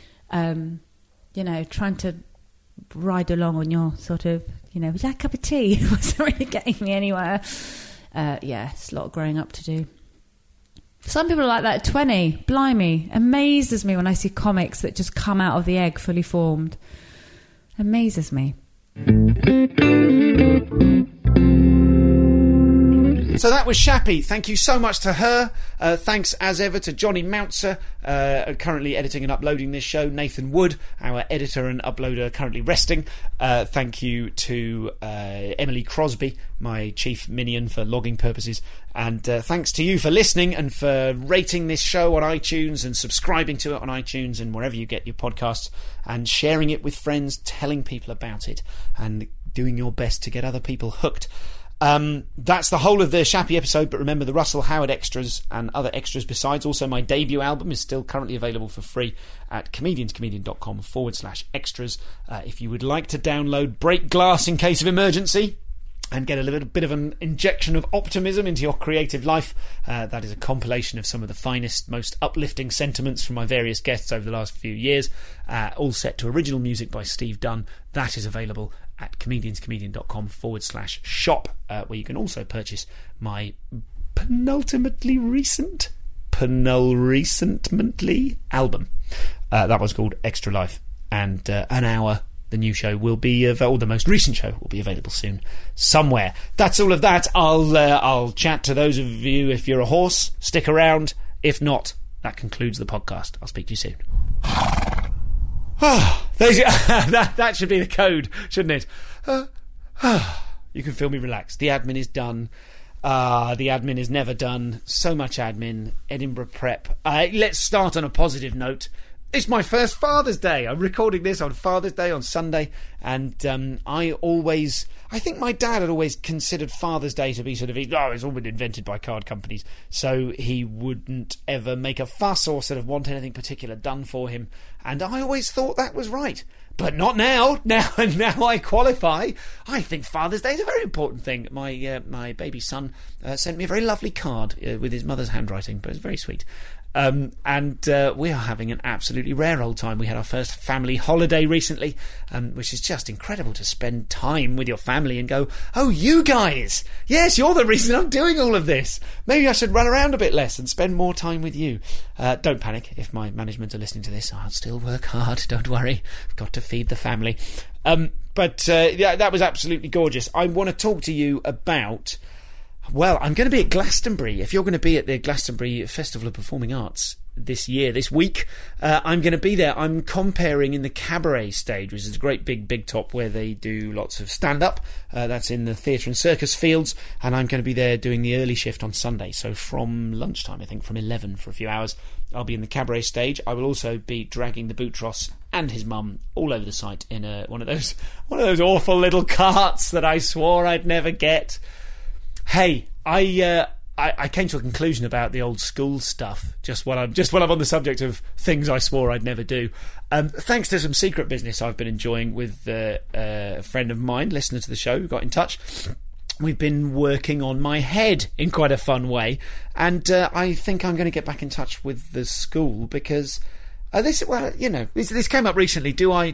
Trying to ride along on your sort of, would you like a cup of tea? Wasn't really getting me anywhere. It's a lot of growing up to do. Some people are like that at 20. Blimey. Amazes me when I see comics that just come out of the egg fully formed. Amazes me. So that was Shappy. Thank you so much to her. Thanks as ever to Johnny Mouncer, currently editing and uploading this show. Nathan Wood, our editor and uploader, currently resting. Thank you to Emily Crosby, my chief minion for logging purposes. And thanks to you for listening and for rating this show on iTunes and subscribing to it on iTunes and wherever you get your podcasts, and sharing it with friends, telling people about it, and doing your best to get other people hooked. That's the whole of the Shappy episode, but remember the Russell Howard extras and other extras besides. Also, my debut album is still currently available for free at comedianscomedian.com/extras. If you would like to download Break Glass in Case of Emergency and get a little bit of an injection of optimism into your creative life, that is a compilation of some of the finest, most uplifting sentiments from my various guests over the last few years, all set to original music by Steve Dunn. That is available at comedianscomedian.com/shop, where you can also purchase my penultimately recently album. That was called Extra Life, and an hour, the new show will be or the most recent show will be available soon somewhere. That's all of that. I'll chat to those of you. If you're a horse, stick around. If not, that concludes the podcast. I'll speak to you soon. That should be the code, shouldn't it? You can feel me relaxed. The admin is done. The admin is never done. So much admin. Edinburgh prep. Let's start on a positive note. It's my first Father's Day. I'm recording this on Father's Day on Sunday, and I think my dad had always considered Father's Day to be sort of, it's all been invented by card companies, so he wouldn't ever make a fuss or sort of want anything particular done for him, and I always thought that was right. But not now. Now I qualify. I think Father's Day is a very important thing. My baby son sent me a very lovely card with his mother's handwriting, but it's very sweet. And we are having an absolutely rare old time. We had our first family holiday recently, which is just incredible to spend time with your family and go, oh, you guys, yes, you're the reason I'm doing all of this. Maybe I should run around a bit less and spend more time with you. Don't panic if my management are listening to this. I'll still work hard, don't worry. I've got to feed the family. But that was absolutely gorgeous. I want to talk to you about... Well, I'm going to be at Glastonbury. If you're going to be at the Glastonbury Festival of Performing Arts this week, I'm going to be there. I'm comparing in the cabaret stage, which is a great big top where they do lots of stand-up. That's in the theatre and circus fields, and I'm going to be there doing the early shift on Sunday. So from lunchtime, I think from 11 for a few hours, I'll be in the cabaret stage. I will also be dragging the Boutros and his mum all over the site in one of those awful little carts that I swore I'd never get. Hey, I came to a conclusion about the old school stuff just when I'm on the subject of things I swore I'd never do. Thanks to some secret business I've been enjoying with a friend of mine, listener to the show, who got in touch. We've been working on my head in quite a fun way, and I think I'm going to get back in touch with the school because this came up recently. Do I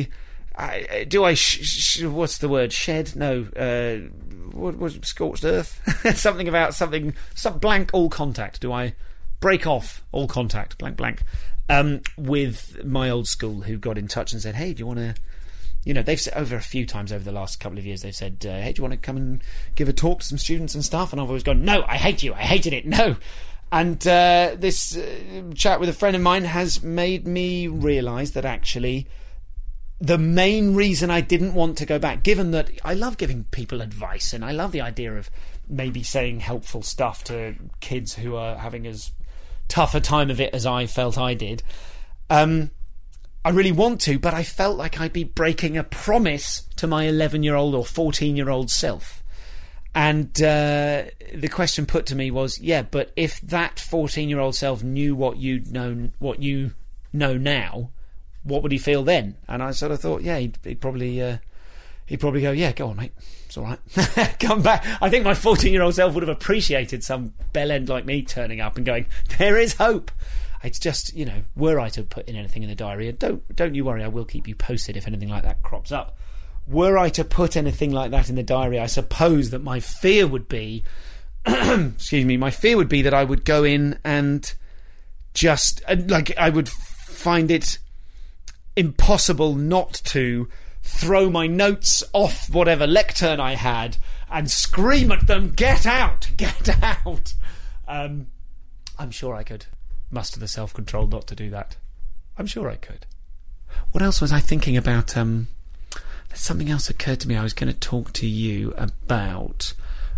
what's the word? Shed? No. What was scorched earth? Something blank all contact. Do I break off all contact? Blank. With my old school, who got in touch and said, "Hey, do you want to?" They've said over a few times over the last couple of years, they've said, "Hey, do you want to come and give a talk to some students and stuff?" And I've always gone, "No, I hate you. I hated it. No." And this chat with a friend of mine has made me realise that actually, the main reason I didn't want to go back, given that I love giving people advice and I love the idea of maybe saying helpful stuff to kids who are having as tough a time of it as I felt I did, I really want to, but I felt like I'd be breaking a promise to my 11-year-old or 14-year-old self. And the question put to me was, yeah, but if that 14-year-old self knew what you know now, what would he feel then? And I sort of thought, yeah, he'd probably go, yeah, go on, mate, it's all right. Come back. I think my 14-year-old self would have appreciated some bellend like me turning up and going, there is hope. It's just, were I to put in anything in the diary, and don't you worry, I will keep you posted if anything like that crops up. Were I to put anything like that in the diary, I suppose that my fear would be, my fear would be that I would go in and just, I would find it impossible not to throw my notes off whatever lectern I had and scream at them, get out. I'm sure I could muster the self-control not to do that. I'm sure I could. What else was I thinking about? Something else occurred to me I was going to talk to you about.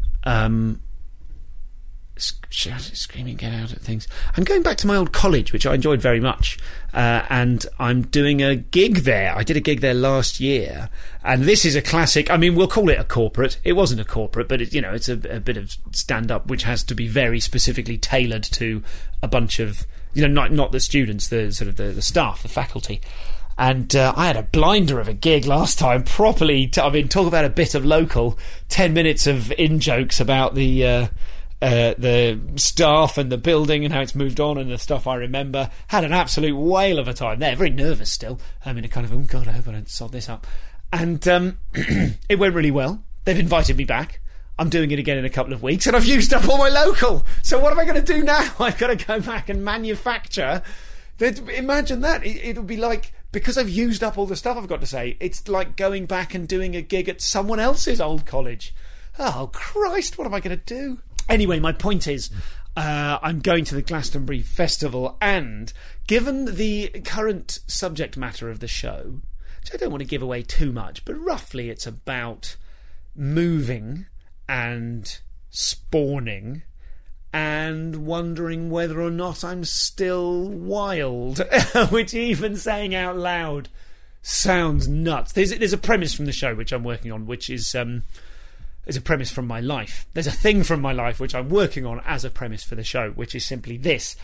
Screaming get out at things. I'm going back to my old college, which I enjoyed very much, and I'm doing a gig there. I did a gig there last year, and this is a classic. I mean, we'll call it a corporate. It wasn't a corporate, but it's a bit of stand-up which has to be very specifically tailored to a bunch of not the students, the sort of the staff, the faculty. And I had a blinder of a gig last time, properly. Talk about a bit of local, 10 minutes of in-jokes about the staff and the building and how it's moved on and the stuff I remember. Had an absolute whale of a time there, very nervous still. I'm in a kind of, oh God, I hope I don't sod this up. And it went really well. They've invited me back. I'm doing it again in a couple of weeks, and I've used up all my local. So what am I going to do now? I've got to go back and manufacture. Imagine that. It'll be like, because I've used up all the stuff I've got to say, it's like going back and doing a gig at someone else's old college. Oh, Christ, what am I going to do? Anyway, my point is, I'm going to the Glastonbury Festival, and given the current subject matter of the show, which I don't want to give away too much, but roughly it's about moving and spawning and wondering whether or not I'm still wild, which even saying out loud sounds nuts. There's a premise from the show which I'm working on, which is a premise from my life. There's a thing from my life which I'm working on as a premise for the show, which is simply this.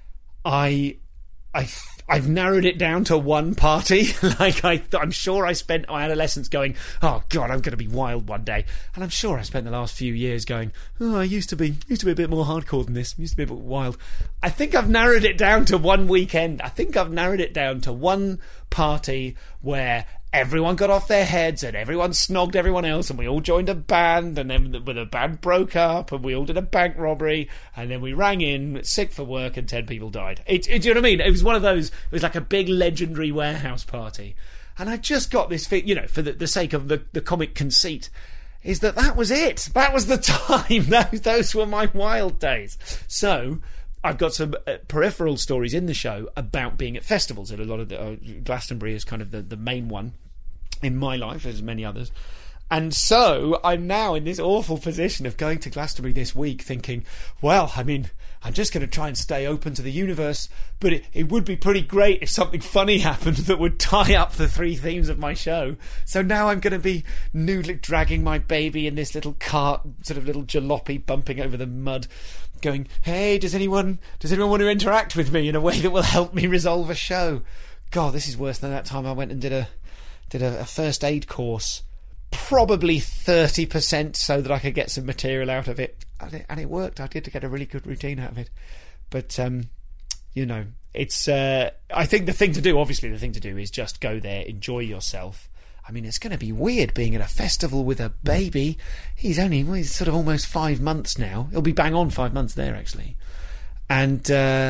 I've narrowed it down to one party. I'm sure I spent my adolescence going, oh God, I'm going to be wild one day. And I'm sure I spent the last few years going, oh, I used to be a bit more hardcore than this. Used to be a bit wild. I think I've narrowed it down to one weekend. I think I've narrowed it down to one party where everyone got off their heads and everyone snogged everyone else, and we all joined a band, and then the band broke up and we all did a bank robbery, and then we rang in sick for work and 10 people died. Do you know what I mean? It was one of those, it was like a big legendary warehouse party. And I just got this thing, for the sake of the comic conceit, is that was it. That was the time. Those were my wild days. So I've got some peripheral stories in the show about being at festivals, and a lot of Glastonbury is kind of the main one in my life, as many others. And so I'm now in this awful position of going to Glastonbury this week thinking, well, I mean, I'm just going to try and stay open to the universe, but it would be pretty great if something funny happened that would tie up the three themes of my show. So now I'm going to be noodling, dragging my baby in this little cart, sort of little jalopy, bumping over the mud, going, hey, does anyone want to interact with me in a way that will help me resolve a show? God, this is worse than that time I went and did a first aid course, probably 30% so that I could get some material out of it, and it worked. I did get a really good routine out of it, but it's I think the thing to do is just go there, enjoy yourself. I mean, it's going to be weird being at a festival with a baby. He's sort of almost 5 months now. He'll be bang on 5 months there, actually. And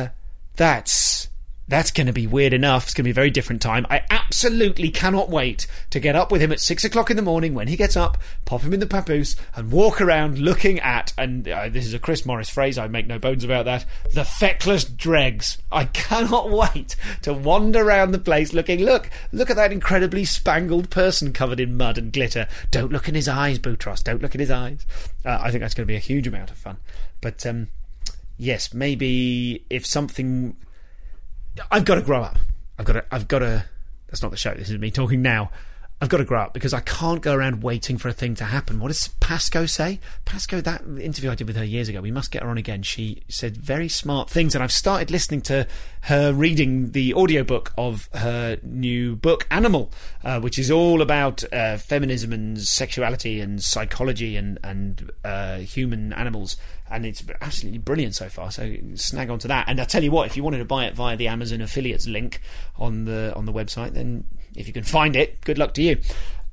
that's going to be weird enough. It's going to be a very different time. I absolutely cannot wait to get up with him at 6 o'clock in the morning when he gets up, pop him in the papoose, and walk around looking at, and this is a Chris Morris phrase, I make no bones about that, the feckless dregs. I cannot wait to wander around the place looking, look at that incredibly spangled person covered in mud and glitter. Don't look in his eyes, Boutros, don't look in his eyes. I think that's going to be a huge amount of fun. But yes, maybe if something... I've got to grow up. I've got to. That's not the show. This is me talking now. I've got to grow up because I can't go around waiting for a thing to happen. What does Pascoe say? Pascoe, that interview I did with her years ago, we must get her on again. She said very smart things, and I've started listening to her reading the audiobook of her new book, Animal, which is all about feminism and sexuality and psychology and human animals. And it's absolutely brilliant so far, so snag onto that. And I'll tell you what, if you wanted to buy it via the Amazon affiliates link on the website, then if you can find it, good luck to you.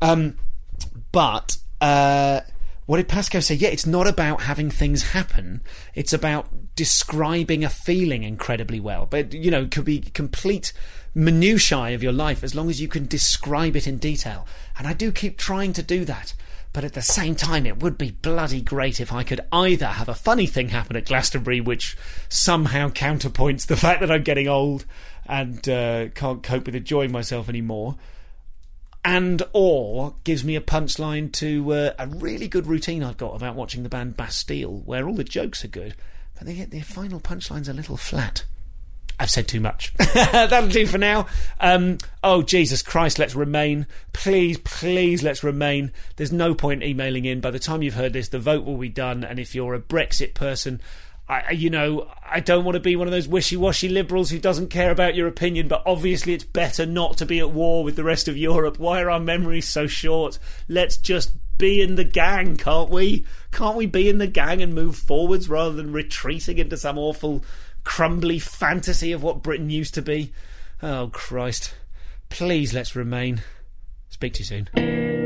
But what did Pascoe say? Yeah, it's not about having things happen. It's about describing a feeling incredibly well. But, it could be complete minutiae of your life as long as you can describe it in detail. And I do keep trying to do that. But at the same time, it would be bloody great if I could either have a funny thing happen at Glastonbury which somehow counterpoints the fact that I'm getting old and can't cope with enjoying myself anymore, and or gives me a punchline to a really good routine I've got about watching the band Bastille, where all the jokes are good, but they get the final punchline's a little flat. I've said too much. That'll do for now. Oh, Jesus Christ, let's Remain. Please, let's Remain. There's no point emailing in. By the time you've heard this, the vote will be done, and if you're a Brexit person, I don't want to be one of those wishy-washy liberals who doesn't care about your opinion, but obviously it's better not to be at war with the rest of Europe. Why are our memories so short? Let's just be in the gang, can't we? Can't we be in the gang and move forwards rather than retreating into some awful crumbly fantasy of what Britain used to be? Oh, Christ. Please, let's Remain. Speak to you soon.